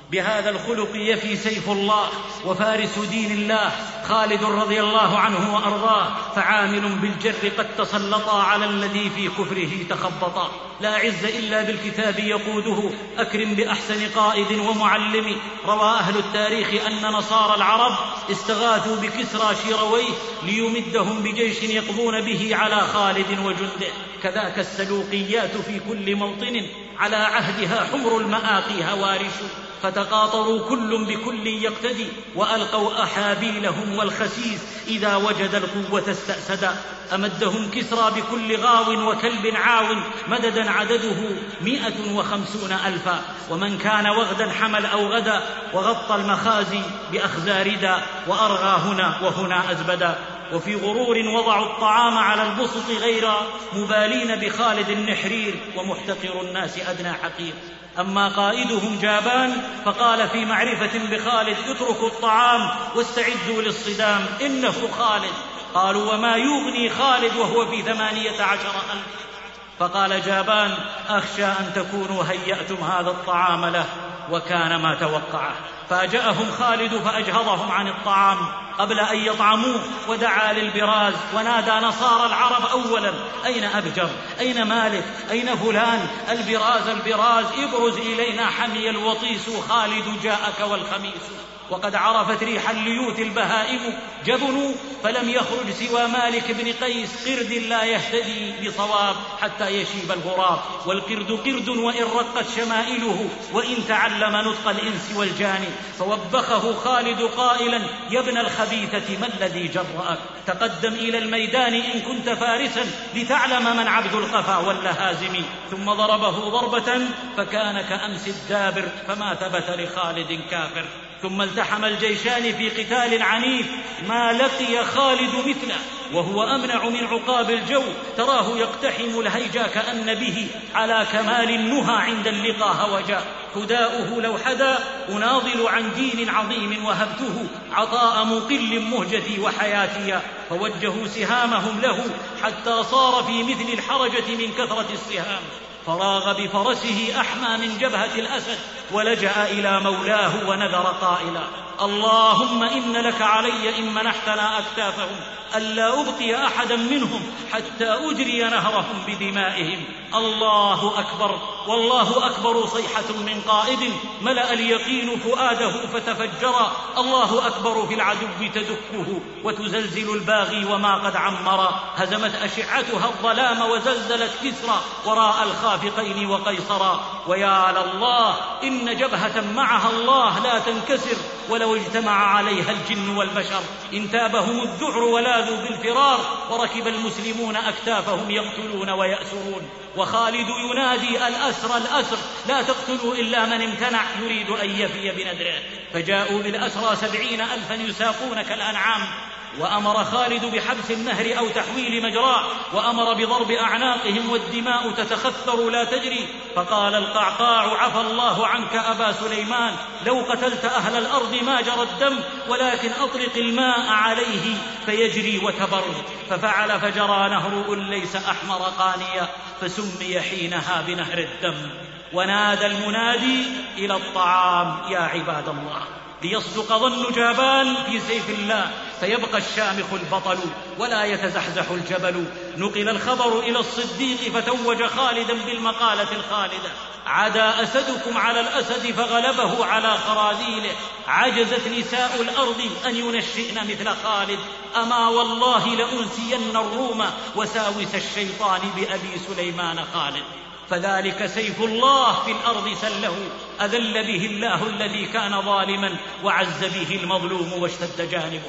بهذا الخلق يفي سيف الله وفارس دين الله خالد رضي الله عنه وأرضاه، فعامل بالجر قد تسلطا على الذي في كفره تخبطا. لا عز إلا بالكتاب يقوده، أكرم بأحسن قائد ومعلم. روى أهل التاريخ أن نصارى العرب استغاثوا بكسرى شيرويه ليمدهم بجيش يقضون به على خالد وجنده. كذاك السلوقيات في كل موطن على عهدها حمر المآقي هوارش، فتقاطروا كل بكل يقتدي، وألقوا أحابيلهم والخسيس إذا وجد القوة استأسدا. أمدهم كسرى بكل غاو وكلب عاو، مددا عدده مئة وخمسون ألفا. ومن كان وغدا حمل أو غدا، وغطى المخازي بأخزار دا، وأرغى هنا وهنا أزبدا. وفي غرور وضعوا الطعام على البسط غير مبالين بخالد النحرير، ومحتقر الناس أدنى حقير. أما قائدهم جابان فقال في معرفة بخالد: اتركوا الطعام واستعدوا للصدام، إنه خالد. قالوا: وما يغني خالد وهو في ثمانية عشر ألف؟ فقال جابان: أخشى أن تكونوا هيأتم هذا الطعام له، وكان ما توقعه. فاجأهم خالد فأجهضهم عن الطعام قبل أن يطعموه، ودعا للبراز ونادى نصارى العرب أولا: أين أبجر؟ أين مالك؟ أين فلان؟ البراز البراز، ابرز إلينا حمي الوطيس، خالد جاءك والخميس. وقد عرفت ريح الليوث البهائم جبنوا، فلم يخرج سوى مالك بن قيس، قرد لا يهتدي بصواب حتى يشيب الغراب. والقرد قرد وإن رقت شمائله، وإن تعلم نطق الإنس والجان. فوبخه خالد قائلا: يا ابن الخبيثة ما الذي جرأك؟ تقدم إلى الميدان إن كنت فارسا، لتعلم من عبد القفا واللهازم. ثم ضربه ضربة فكان كأمس الدابر، فما ثبت لخالد كافر. ثم التحم الجيشان في قتال عنيف، ما لقي خالد مثله، وهو أمنع من عقاب الجو. تراه يقتحم الهيجا كأن به على كمال النهى عند اللقاء هوجا. هداؤه لو حدا أناضل عن دين عظيم، وهبته عطاء مقل مهجتي وحياتي. فوجهوا سهامهم له حتى صار في مثل الحرجة من كثرة السهام. فراغ بفرسه أحمى من جبهة الأسد، ولجأ إلى مولاه ونذر قائلا: اللهم إن لك علي إن منحتنا أكتافهم، ألا أبقي أحدا منهم حتى أجري نهرهم بدمائهم. الله أكبر، والله أكبر صيحة من قائد ملأ اليقين فؤاده فتفجرا. الله أكبر في العدو تدكه وتزلزل الباغي وما قد عمرا. هزمت أشعتها الظلام وزلزلت كسرى وراء الخافقين وقيصرا. ويا لله إن جبهة معها الله لا تنكسر ولو اجتمع عليها الجن والبشر. إن تابهم الذعر ولاذوا بالفرار، وركب المسلمون أكتافهم يقتلون ويأسرون. وخالد ينادي: الأسر الأسر، لا تقتلوا إلا من امتنع يريد أن يفي بنذره. فجاءوا بالأسرى سبعين ألفا يساقون كالأنعام. وأمر خالد بحبس النهر أو تحويل مجراه، وأمر بضرب أعناقهم والدماء تتخثر لا تجري. فقال القعقاع: عفى الله عنك أبا سليمان، لو قتلت أهل الأرض ما جرى الدم، ولكن أطلق الماء عليه فيجري وتبر. ففعل فجرى نهر ليس أحمر قانيا، فسمي حينها بنهر الدم. ونادى المنادي إلى الطعام: يا عباد الله، ليصدق ظن جابان في سيف الله، فيبقى الشامخ البطل ولا يتزحزح الجبل. نقل الخبر إلى الصديق فتوج خالدا بالمقالة الخالدة: عدا أسدكم على الأسد فغلبه على خراذيله. عجزت نساء الأرض أن ينشئن مثل خالد. أما والله لأنسين الروم وساوس الشيطان بأبي سليمان خالد. فذلك سيف الله في الأرض سله، أذل به الله الذي كان ظالما، وعز به المظلوم واشتد جانبه.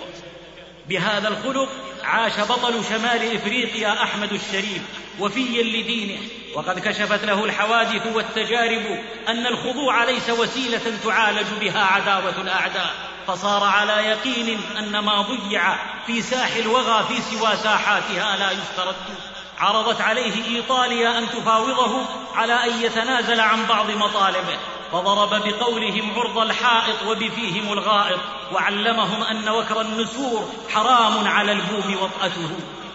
بهذا الخلق عاش بطل شمال إفريقيا أحمد الشريف وفيا لدينه، وقد كشفت له الحوادث والتجارب أن الخضوع ليس وسيلة تعالج بها عداوة الأعداء. فصار على يقين أن ما ضيع في ساح الوغى في سوى ساحاتها لا يسترد. عرضت عليه إيطاليا أن تفاوضه على أن يتنازل عن بعض مطالبه، فضرب بقولهم عرض الحائط وبفيهم الغائط، وعلمهم أن وكر النسور حرام على البوم وطأته.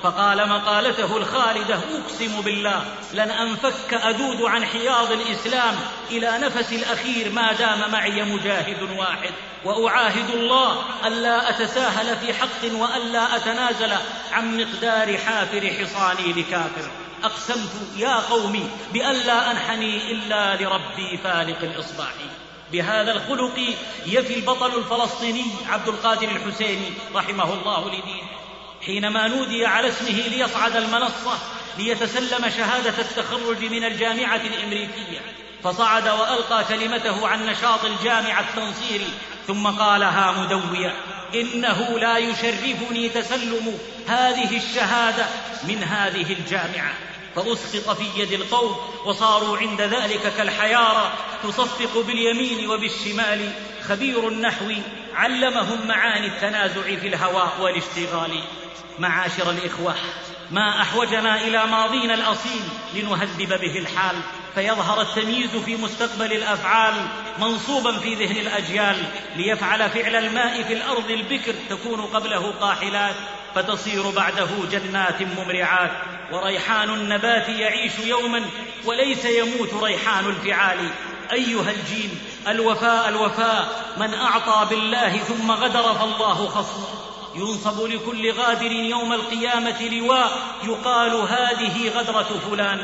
فقال مقالته الخالدة: أقسم بالله لن أنفك أذود عن حياض الإسلام إلى نفس الأخير ما دام معي مجاهد واحد، وأعاهد الله ألا أتساهل في حق وألا أتنازل عن مقدار حافر حصاني لكافر. أقسمت يا قومي بألا أنحني إلا لربي فالق الإصباح. بهذا الخلق يفي البطل الفلسطيني عبد القادر الحسيني رحمه الله لدينه، حينما نودي على اسمه ليصعد المنصة ليتسلم شهادة التخرج من الجامعة الأمريكية، فصعد وألقى كلمته عن نشاط الجامعة التنصيري، ثم قالها مدويا: إنه لا يشرفني تسلم هذه الشهادة من هذه الجامعة. فأسقط في يد القوم، وصاروا عند ذلك كالحيارى تصفق باليمين وبالشمال. خبير النحو علمهم معاني التنازع في الهواء والاشتغال. معاشر الإخوة، ما أحوجنا إلى ماضينا الأصيل لنهذب به الحال، فيظهر التمييز في مستقبل الأفعال منصوبا في ذهن الأجيال، ليفعل فعل الماء في الأرض البكر تكون قبله قاحلات، فتصير بعده جنات ممرعات. وريحان النبات يعيش يوما وليس يموت ريحان الفعال. أيها الجيل، الوفاء الوفاء، من أعطى بالله ثم غدر فالله خصمه. ينصب لكل غادر يوم القيامة لواء يقال: هذه غدرة فلان.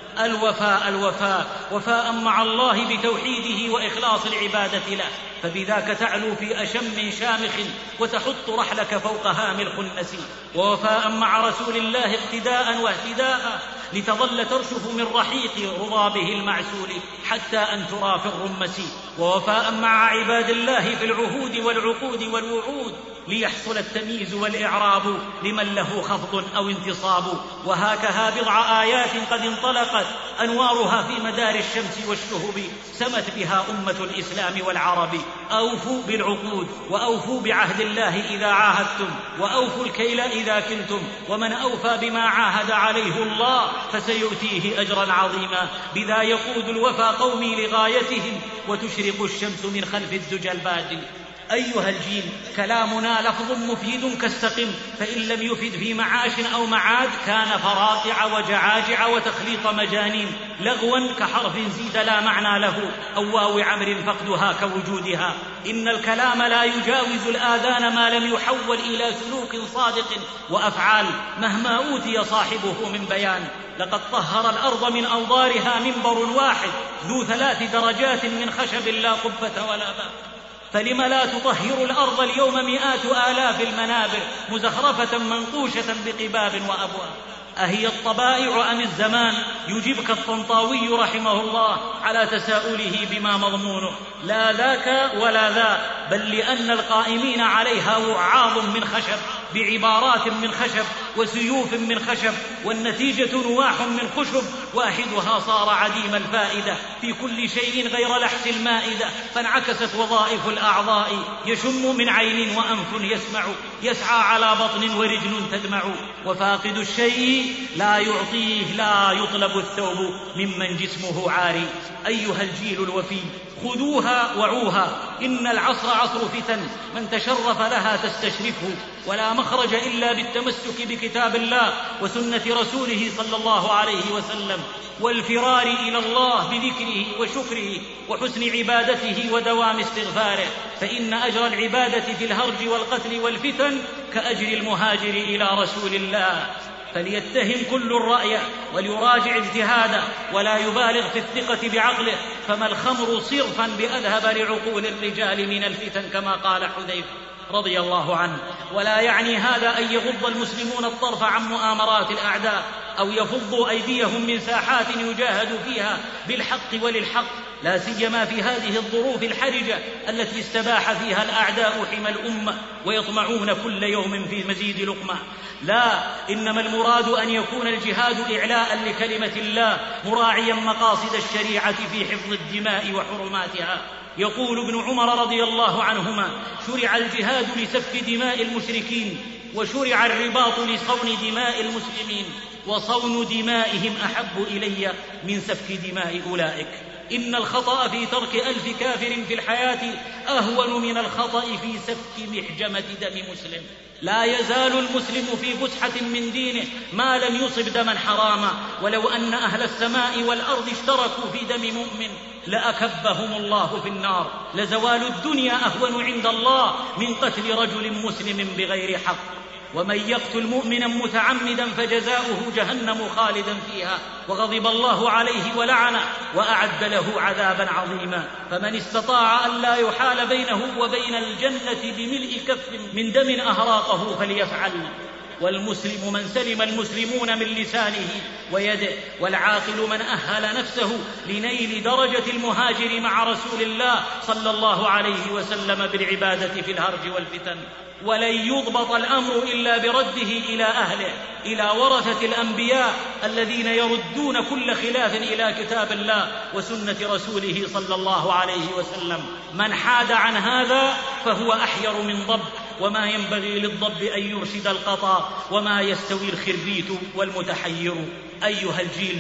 الوفاء الوفاء، وفاء مع الله بتوحيده وإخلاص العبادة له، فبذاك تعلو في أشم شامخ وتحط رحلك فوق هام الخنس. ووفاء مع رسول الله اقتداء واهتداء، لتظل ترشف من رحيق رضابه المعسول حتى أن ترى في الرمس. ووفاء مع عباد الله في العهود والعقود والوعود، ليحصل التمييز والإعراب لمن له خفض أو انتصاب. وهكذا بضع آيات قد انطلقت أنوارها في مدار الشمس والشهب، سمت بها أمة الإسلام والعرب. أوفوا بالعقود، وأوفوا بعهد الله إذا عاهدتم، وأوفوا الكيل إذا كلتم، ومن أوفى بما عاهد عليه الله فسيؤتيه أجرا عظيما. بذا يقود الوفا قومي لغايتهم، وتشرق الشمس من خلف الدجى البادي. أيها الجيل، كلامنا لفظ مفيد كالسقم، فإن لم يفد في معاش أو معاد كان فراقع وجعاجع وتخليط مجانين، لغوا كحرف زيد لا معنى له، أو واو عمر فقدها كوجودها. إن الكلام لا يجاوز الآذان ما لم يحول إلى سلوك صادق وأفعال، مهما أوتي صاحبه من بيان. لقد طهر الأرض من أوضارها منبر واحد ذو ثلاث درجات من خشب لا قبة ولا باب، فلم لا تطهر الأرض اليوم مئات آلاف المنابر مزخرفة منقوشة بقباب وأبواب؟ أهي الطبائع أم الزمان؟ يجيبك الطنطاوي رحمه الله على تساؤله بما مضمونه: لا ذاك ولا ذا، بل لأن القائمين عليها وعاظ من خشب بعبارات من خشب وسيوف من خشب، والنتيجة نواح من خشب، واحدها صار عديم الفائدة في كل شيء غير لحس المائدة، فانعكست وظائف الأعضاء: يشم من عين وأنف يسمع، يسعى على بطن ورجل تدمع، وفاقد الشيء لا يعطيه، لا يطلب الثوب ممن جسمه عاري. أيها الجيل الوفي، خذوها وعوها، إن العصر عصر فتن، من تشرف لها تستشرفه، ولا مخرج إلا بالتمسك بكتاب الله وسنة رسوله صلى الله عليه وسلم، والفرار إلى الله بذكره وشكره وحسن عبادته ودوام استغفاره، فإن أجر العبادة في الهرج والقتل والفتن كأجر المهاجر إلى رسول الله. فليتهم كل الرأي وليراجع اجتهاده، ولا يبالغ في الثقة بعقله، فما الخمر صرفا بأذهب لعقول الرجال من الفتن، كما قال حذيفة رضي الله عنه. ولا يعني هذا أن يغض المسلمون الطرف عن مؤامرات الأعداء، أو يفضوا أيديهم من ساحات يجاهد فيها بالحق وللحق، لا سيما في هذه الظروف الحرجة التي استباح فيها الأعداء حمى الأمة ويطمعون كل يوم في مزيد لقمة. لا، إنما المراد أن يكون الجهاد إعلاء لكلمة الله، مراعيا مقاصد الشريعة في حفظ الدماء وحرماتها. يقول ابن عمر رضي الله عنهما: شرع الجهاد لسفك دماء المشركين، وشرع الرباط لصون دماء المسلمين، وصون دمائهم أحب إلي من سفك دماء أولئك. إن الخطأ في ترك ألف كافر في الحياة أهون من الخطأ في سفك محجمة دم مسلم. لا يزال المسلم في فسحة من دينه ما لم يصب دما حراما، ولو أن أهل السماء والأرض اشتركوا في دم مؤمن لأكبهم الله في النار. لزوال الدنيا أهون عند الله من قتل رجل مسلم بغير حق. ومن يقتل مؤمنا متعمدا فجزاؤه جهنم خالدا فيها وغضب الله عليه ولعنه وأعد له عذابا عظيما. فمن استطاع أن لا يحال بينه وبين الجنة بملء كف من دم أهراقه فليفعل. والمسلم من سلم المسلمون من لسانه ويده، والعاقل من أهل نفسه لنيل درجة المهاجر مع رسول الله صلى الله عليه وسلم بالعبادة في الهرج والفتن. ولن يضبط الأمر إلا برده إلى أهله، إلى ورثة الأنبياء الذين يردون كل خلاف إلى كتاب الله وسنة رسوله صلى الله عليه وسلم. من حاد عن هذا فهو أحير من ضب، وما ينبغي للضب أن يرشد القطا، وما يستوي الخربيت والمتحير. أيها الجيل،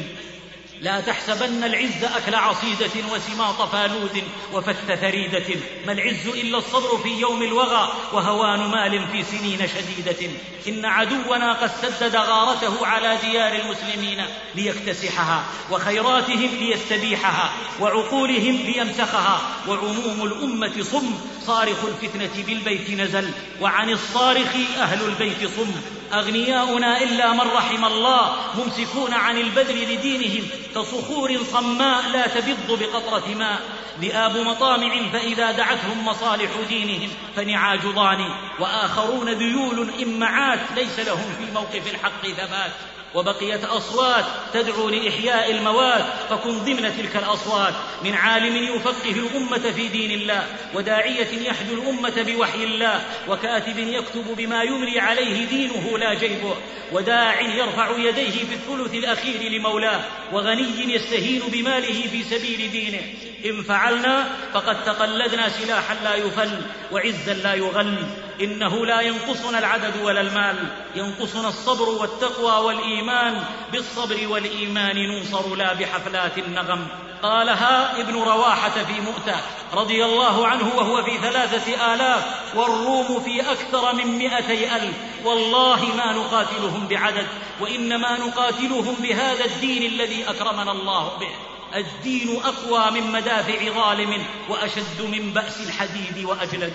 لا تحسبن العز أكل عصيدة وسماط فالود وفث ثريدة، ما العز إلا الصبر في يوم الوغى وهوان مال في سنين شديدة. إن عدونا قد سدد غارته على ديار المسلمين ليكتسحها، وخيراتهم ليستبيحها، وعقولهم ليمسخها. وعموم الأمة صم، صارخ الفتنة بالبيت نزل، وعن الصارخ أهل البيت صم. أغنياؤنا إلا من رحم الله ممسكون عن البذل لدينهم كصخور صماء لا تبض بقطرة ماء. ذئاب مطامع فإذا دعتهم مصالح دينهم فنعاج ضاني، وآخرون ذيول إمعات ليس لهم في موقف الحق ثبات. وبقيت أصوات تدعو لإحياء المواد، فكن ضمن تلك الأصوات، من عالم يفقه الأمة في دين الله، وداعية يحدو الأمة بوحي الله، وكاتب يكتب بما يملي عليه دينه لا جيبه، وداع يرفع يديه في الثلث الأخير لمولاه، وغني يستهين بماله في سبيل دينه. إن فعلنا فقد تقلدنا سلاحا لا يفل وعزا لا يغل. إنه لا ينقصنا العدد ولا المال، ينقصنا الصبر والتقوى والإيمان. بالصبر والإيمان ننصر لا بحفلات النغم. قالها ابن رواحة في مؤتة رضي الله عنه وهو في ثلاثة آلاف، والروم في أكثر من مئتي ألف. والله ما نقاتلهم بعدد، وإنما نقاتلهم بهذا الدين الذي أكرمنا الله به. الدين أقوى من مدافع ظالم، وأشد من بأس الحديد وأجلد.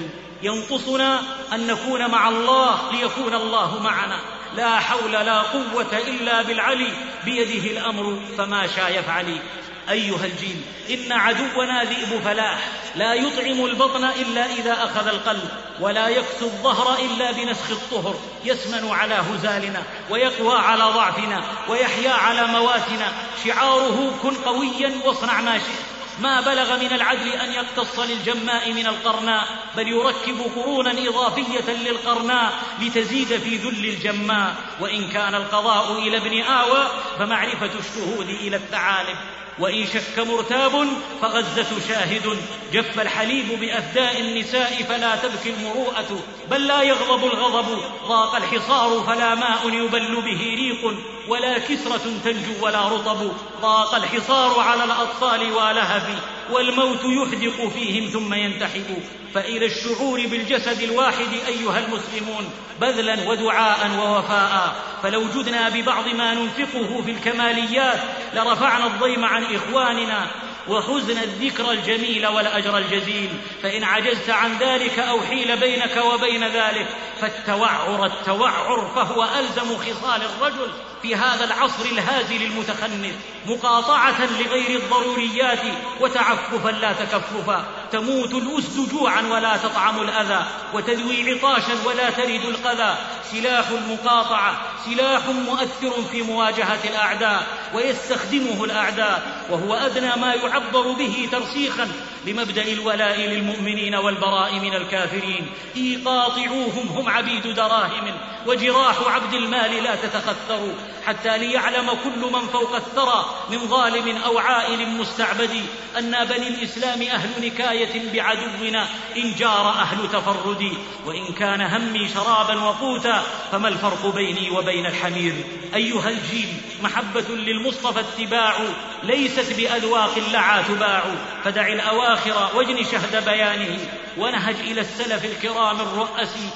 ينقصنا أن نكون مع الله ليكون الله معنا. لا حول لا قوة إلا بالعلي، بيده الأمر فما شاء يفعل. أيها الجيل، إن عدونا ذئب فلاح، لا يطعم البطن إلا إذا أخذ القلب، ولا يكسو الظهر إلا بنسخ الطهر. يسمن على هزالنا، ويقوى على ضعفنا، ويحيا على مواتنا. شعاره كن قويا واصنع ما شئت. ما بلغ من العدل أن يقتص للجماء من القرناء، بل يركب قرونا إضافية للقرناء لتزيد في ذل الجماء. وإن كان القضاء إلى ابن آوى فمعرفة الشهود إلى الثعالب. وإن شك مرتاب فغزة شاهد. جف الحليب بأفداء النساء فلا تبكي المروءة، بل لا يغضب الغضب. ضاق الحصار فلا ماء يبل به ريق، ولا كسرة تنجو ولا رطب. ضاق الحصار على الأطفال والهب، والموت يحدق فيهم ثم ينتحب. فإلى الشعور بالجسد الواحد أيها المسلمون بذلا ودعاء ووفاء. فلو جدنا ببعض ما ننفقه في الكماليات لرفعنا الضيم عن إخواننا، وحزن الذكر الجميل والأجر الجزيل. فإن عجزت عن ذلك أو حيل بينك وبين ذلك فالتوعر التوعر، فهو ألزم خصال الرجل في هذا العصر الهازل المتخنث. مقاطعة لغير الضروريات، وتعففا لا تكففا. تموت الأسد جوعا ولا تطعم الأذى، وتذوي عطاشا ولا ترد القذى. سلاح المقاطعة سلاح مؤثر في مواجهة الأعداء، ويستخدمه الأعداء، وهو أدنى ما يعبر به ترسيخا لمبدأ الولاء للمؤمنين والبراء من الكافرين. إيقاطعوهم هم عبيد دراهم، وجراح عبد المال لا تتخثروا، حتى ليعلم كل من فوق الثرى من ظالم أو عائل مستعبد أن بني الإسلام أهل نكاية بعدونا إن جار أهل تفردي، وإن كان همي شرابا وقوتا فما الفرق بيني وبين الحمير. أيها الجيل، محبة للمصطفى اتباع، ليست بأذواق لعا تباع، فدع الأواخر واجن شهد بيانه، ونهج إلى السلف الكرام الرؤسي،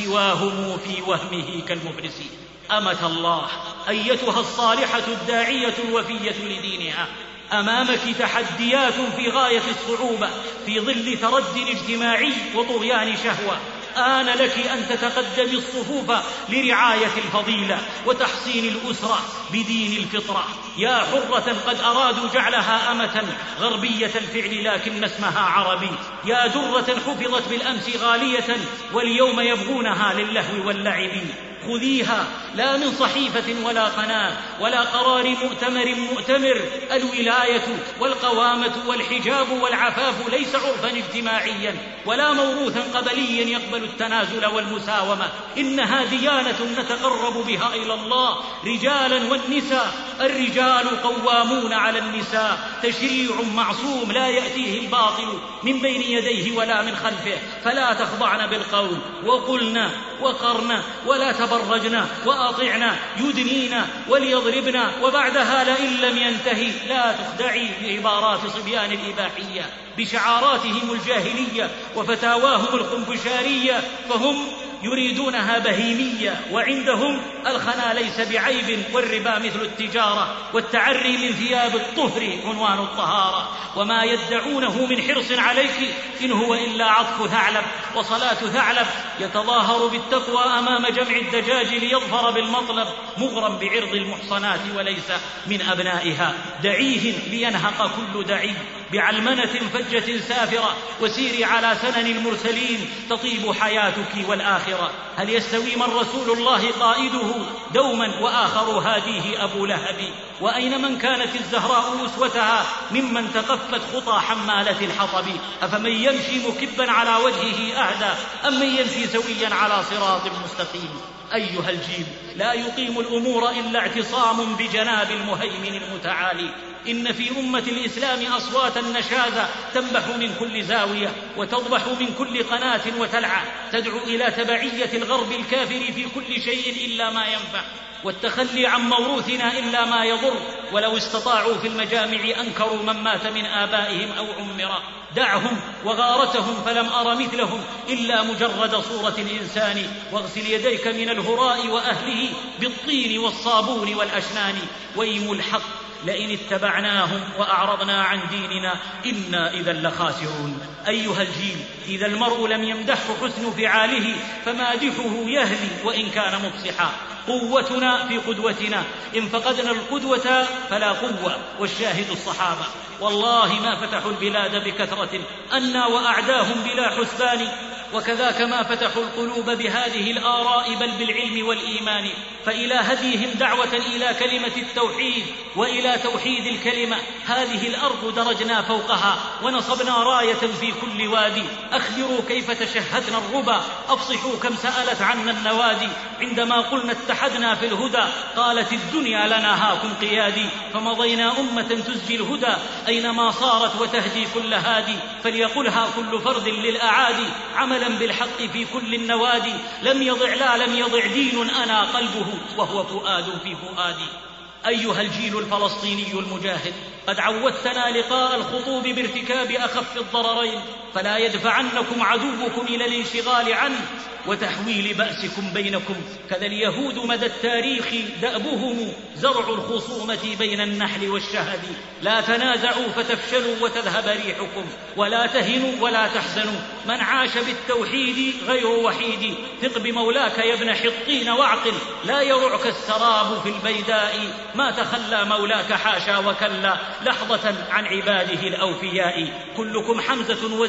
فسواهم في وهمه كالمفلس. أمة الله أيتها الصالحة الداعية الوفية لدينها، أمامك تحديات في غاية الصعوبة في ظل ترد اجتماعي وطغيان شهوة. آن لك أن تتقدمي الصفوف لرعاية الفضيلة وتحصين الأسرة بدين الفطرة. يا حرة قد أرادوا جعلها أمة غربية الفعل لكن اسمها عربي، يا درة حفظت بالأمس غالية واليوم يبغونها للهو واللعب. خذيها لا من صحيفة ولا قناة ولا قرار مؤتمر مؤتمر. الولاية والقوامة والحجاب والعفاف ليس عرفا اجتماعيا ولا موروثا قبليا يقبل التنازل والمساومة، إنها ديانة نتقرب بها إلى الله رجالا والنساء. الرجال قوامون على النساء، تشريع معصوم لا يأتيه الباطل من بين يديه ولا من خلفه. فلا تخضعن بالقول وقلنا وقرنا ولا تبرجنا وأطعنا يدنينا وليضربنا، وبعدها لئن لم ينتهي لا تخدعي بعبارات صبيان الإباحية بشعاراتهم الجاهلية وفتاواهم الخنفشارية، فهم يريدونها بهيمية، وعندهم الخنا ليس بعيب والربا مثل التجارة والتعري من ثياب الطهر عنوان الطهارة. وما يدعونه من حرص عليك إن هو إلا عطف ثعلب وصلاة ثعلب يتظاهر بالتقوى أمام جمع الدجاج ليظفر بالمطلب، مغرم بعرض المحصنات وليس من أبنائها. دعيه لينهق كل دعي بعلمنة فجة سافرة، وسيري على سنن المرسلين تطيب حياتك والآخرة. هل يستوي من رسول الله قائده دوما وآخر هاديه أبو لهب؟ وأين من كانت الزهراء أسوتها ممن تقفت خطى حمالة الحطب؟ أفمن يمشي مكبا على وجهه أهدى أم من يمشي سويا على صراط مستقيم؟ أيها الجيل، لا يقيم الأمور إلا اعتصام بجناب المهيمن المتعالي. إن في أمة الإسلام أصواتا نشازة تنبح من كل زاوية وتضبح من كل قناة وتلعى، تدعو إلى تبعية الغرب الكافر في كل شيء إلا ما ينفع، والتخلي عن موروثنا إلا ما يضر. ولو استطاعوا في المجامع أنكروا من مات من آبائهم أو عمر. دعهم وغارتهم فلم أر مثلهم إلا مجرد صورة الإنسان، واغسل يديك من الهراء وأهله بالطين والصابون والأشنان. ويم الحق لئن اتبعناهم وأعرضنا عن ديننا إنا إذا لخاسرون. أيها الجيل، إذا المرء لم يمدحه حسن فعاله فمادحه يهلي وإن كان مفصحا. قوتنا في قدوتنا، إن فقدنا القدوة فلا قوة. والشاهد الصحابة والله ما فتحوا البلاد بكثرة أنا وأعداهم بلا حسبان، وكذاك ما فتحوا القلوب بهذه الآراء بل بالعلم والإيمان. فإلى هديهم دعوة إلى كلمة التوحيد وإلى توحيد الكلمة. هذه الأرض درجنا فوقها ونصبنا راية في كل وادي. أخبروا كيف تشهدنا الربا، أفصحوا كم سألت عنا النوادي. عندما قلنا اتحدنا في الهدى قالت الدنيا لنا هاكم قيادي. فمضينا أمة تزجي الهدى أينما صارت وتهدي كل هادي. فليقلها كل فرد للأعادي عملا بالحق في كل النوادي. لم يضع لا لم يضع دين أنا قلبه وهو فؤاد في فؤادي. أيها الجيل الفلسطيني المجاهد، قد عودتنا لقاء الخطوب بارتكاب أخف الضررين، فلا يدفعنكم عدوكم إلى الانشغال عنه وتحويل بأسكم بينكم. كذا اليهود مدى التاريخ دأبهم زرع الخصومة بين النحل والشهد. لا تنازعوا فتفشلوا وتذهب ريحكم، ولا تهنوا ولا تحزنوا. من عاش بالتوحيد غير وحيد. ثق بمولاك يا ابن حطين واعقل، لا يرعك السراب في البيداء. ما تخلى مولاك حاشا وكلا لحظة عن عباده الأوفياء. كلكم حمزة وزيد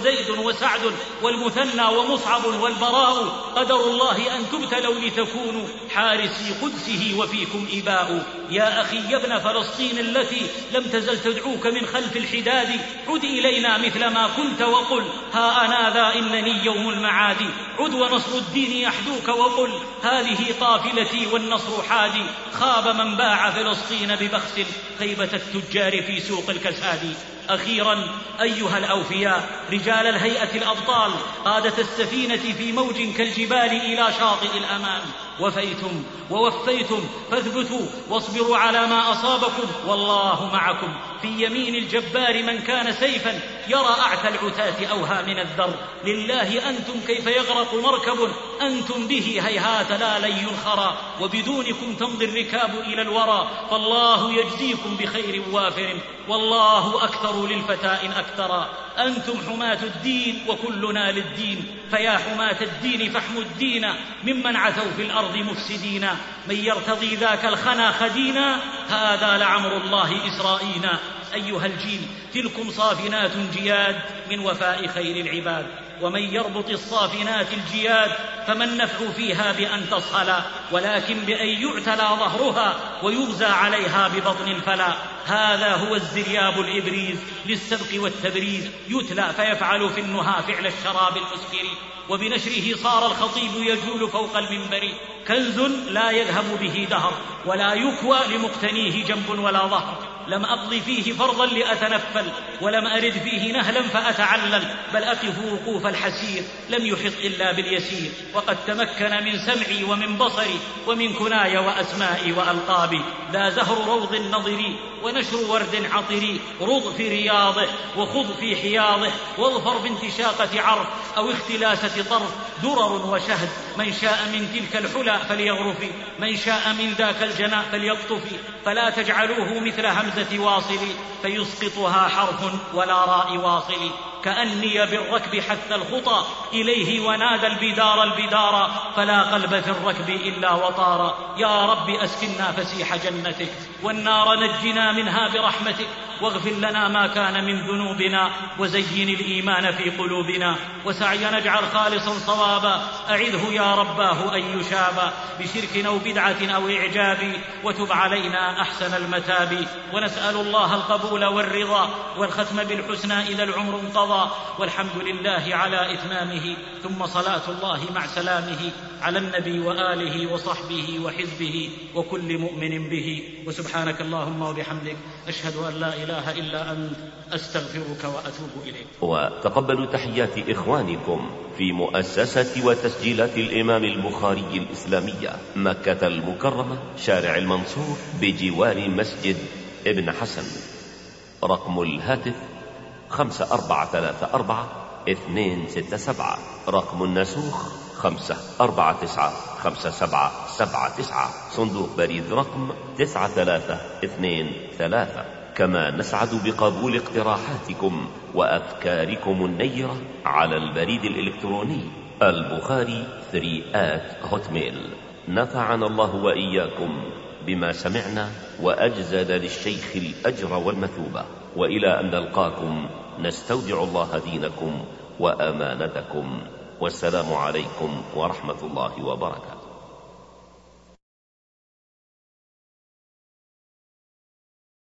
وزيد وسعد والمثنى ومصعب والبراء قدر الله أن تبتلوا لتكونوا حارسي قدسه وفيكم إباء. يا أخي يا ابن فلسطين التي لم تزل تدعوك من خلف الحداد، عد إلينا مثل ما كنت وقل ها أنا ذا إنني يوم المعاد. عد ونصر الدين يحدوك وقل هذه قافلتي والنصر حادي. خاب من باع فلسطين ببخس خيبة التجار في سوق الكساد. أخيرا أيها الأوفياء رجال الهيئة الأبطال قادة السفينة في موج كالجبال إلى شاطئ الأمان، وفيتم ووفيتم فاثبتوا واصبروا على ما أصابكم والله معكم. في يمين الجبار من كان سيفا يرى أعتى العتاة أوهى من الذر. لله أنتم كيف يغرق مركب أنتم به هيهات لا لن ينخرى، وبدونكم تمضي الركاب إلى الورى، فالله يجزيكم بخير وافر والله أكثر للفتاة إن أكثرا. أنتم حماة الدين وكلنا للدين، فيا حماة الدين فاحموا الدين ممن عثوا في الأرض مفسدين. من يرتضي ذاك الخنا خدينا هذا لعمر الله إسرائينا. أيها الجيل تلكم صافنات جياد من وفاء خير العباد، ومن يربط الصافنات الجياد فما النفع فيها بأن تصهلا، ولكن بأن يعتلى ظهرها ويغزى عليها ببطن الفلا. هذا هو الزرياب الإبريز للسبق والتبريز، يتلى فيفعل في النهى فعل الشراب المسكر، وبنشره صار الخطيب يجول فوق المنبر. كنز لا يذهب به دهر ولا يكوى لمقتنيه جنب ولا ظهر. لم أقض فيه فرضا لأتنفل ولم أرد فيه نهلا فأتعلل، بل أقف وقوف الحسير لم يحط إلا باليسير. وقد تمكن من سمعي ومن بصري ومن كناي وأسمائي وألقابي. لا زهر روض النظري ونشر ورد عطري، رض في رياضه وخض في حياضه، واظفر بانتشاقة عرف أو اختلاسة طرف. درر وشهد من شاء من تلك الحلى فليغرف، من شاء من ذاك الجناء فليقطف. فلا تجعلوه مثل همزة واصل فيسقطها حرف ولا راء واصل. كأني بالركب حث الخطى إليه ونادى البدار البدار، فلا قلب في الركب إلا وطارا. يا رب أسكننا فسيح جنتك، والنار نجنا منها برحمتك، واغفر لنا ما كان من ذنوبنا، وزين الإيمان في قلوبنا، وسعينا اجعل خالصا صوابا. أعذه يا رباه أن يشابا بشرك أو بدعة أو إعجاب، وتب علينا أحسن المتاب. ونسأل الله القبول والرضا والختم بالحسنى إذا العمر انقضى، والحمد لله على إتمامه. ثم صلاة الله مع سلامه على النبي وآله وصحبه وحزبه وكل مؤمن به. وسبحانك اللهم وبحمدك أشهد أن لا إله إلا أنت أستغفرك وأتوب إليك. وتقبلوا تحيات إخوانكم في مؤسسة وتسجيلات الإمام البخاري الإسلامية، مكة المكرمة، شارع المنصور بجوار مسجد ابن حسن. رقم الهاتف خمسة أربعة ثلاثة أربعة اثنين ستة سبعة. رقم النسوخ خمسة أربعة تسعة خمسة سبعة سبعة تسعة. صندوق بريد رقم تسعة ثلاثة اثنين ثلاثة. كما نسعد بقبول اقتراحاتكم وأفكاركم النيرة على البريد الإلكتروني البخاري ثري آت هوتميل. نفعنا الله وإياكم بما سمعنا وأجزل للشيخ الأجر والمثوبة، وإلى أن نلقاكم نستودع الله دينكم وأمانتكم، والسلام عليكم ورحمة الله وبركاته.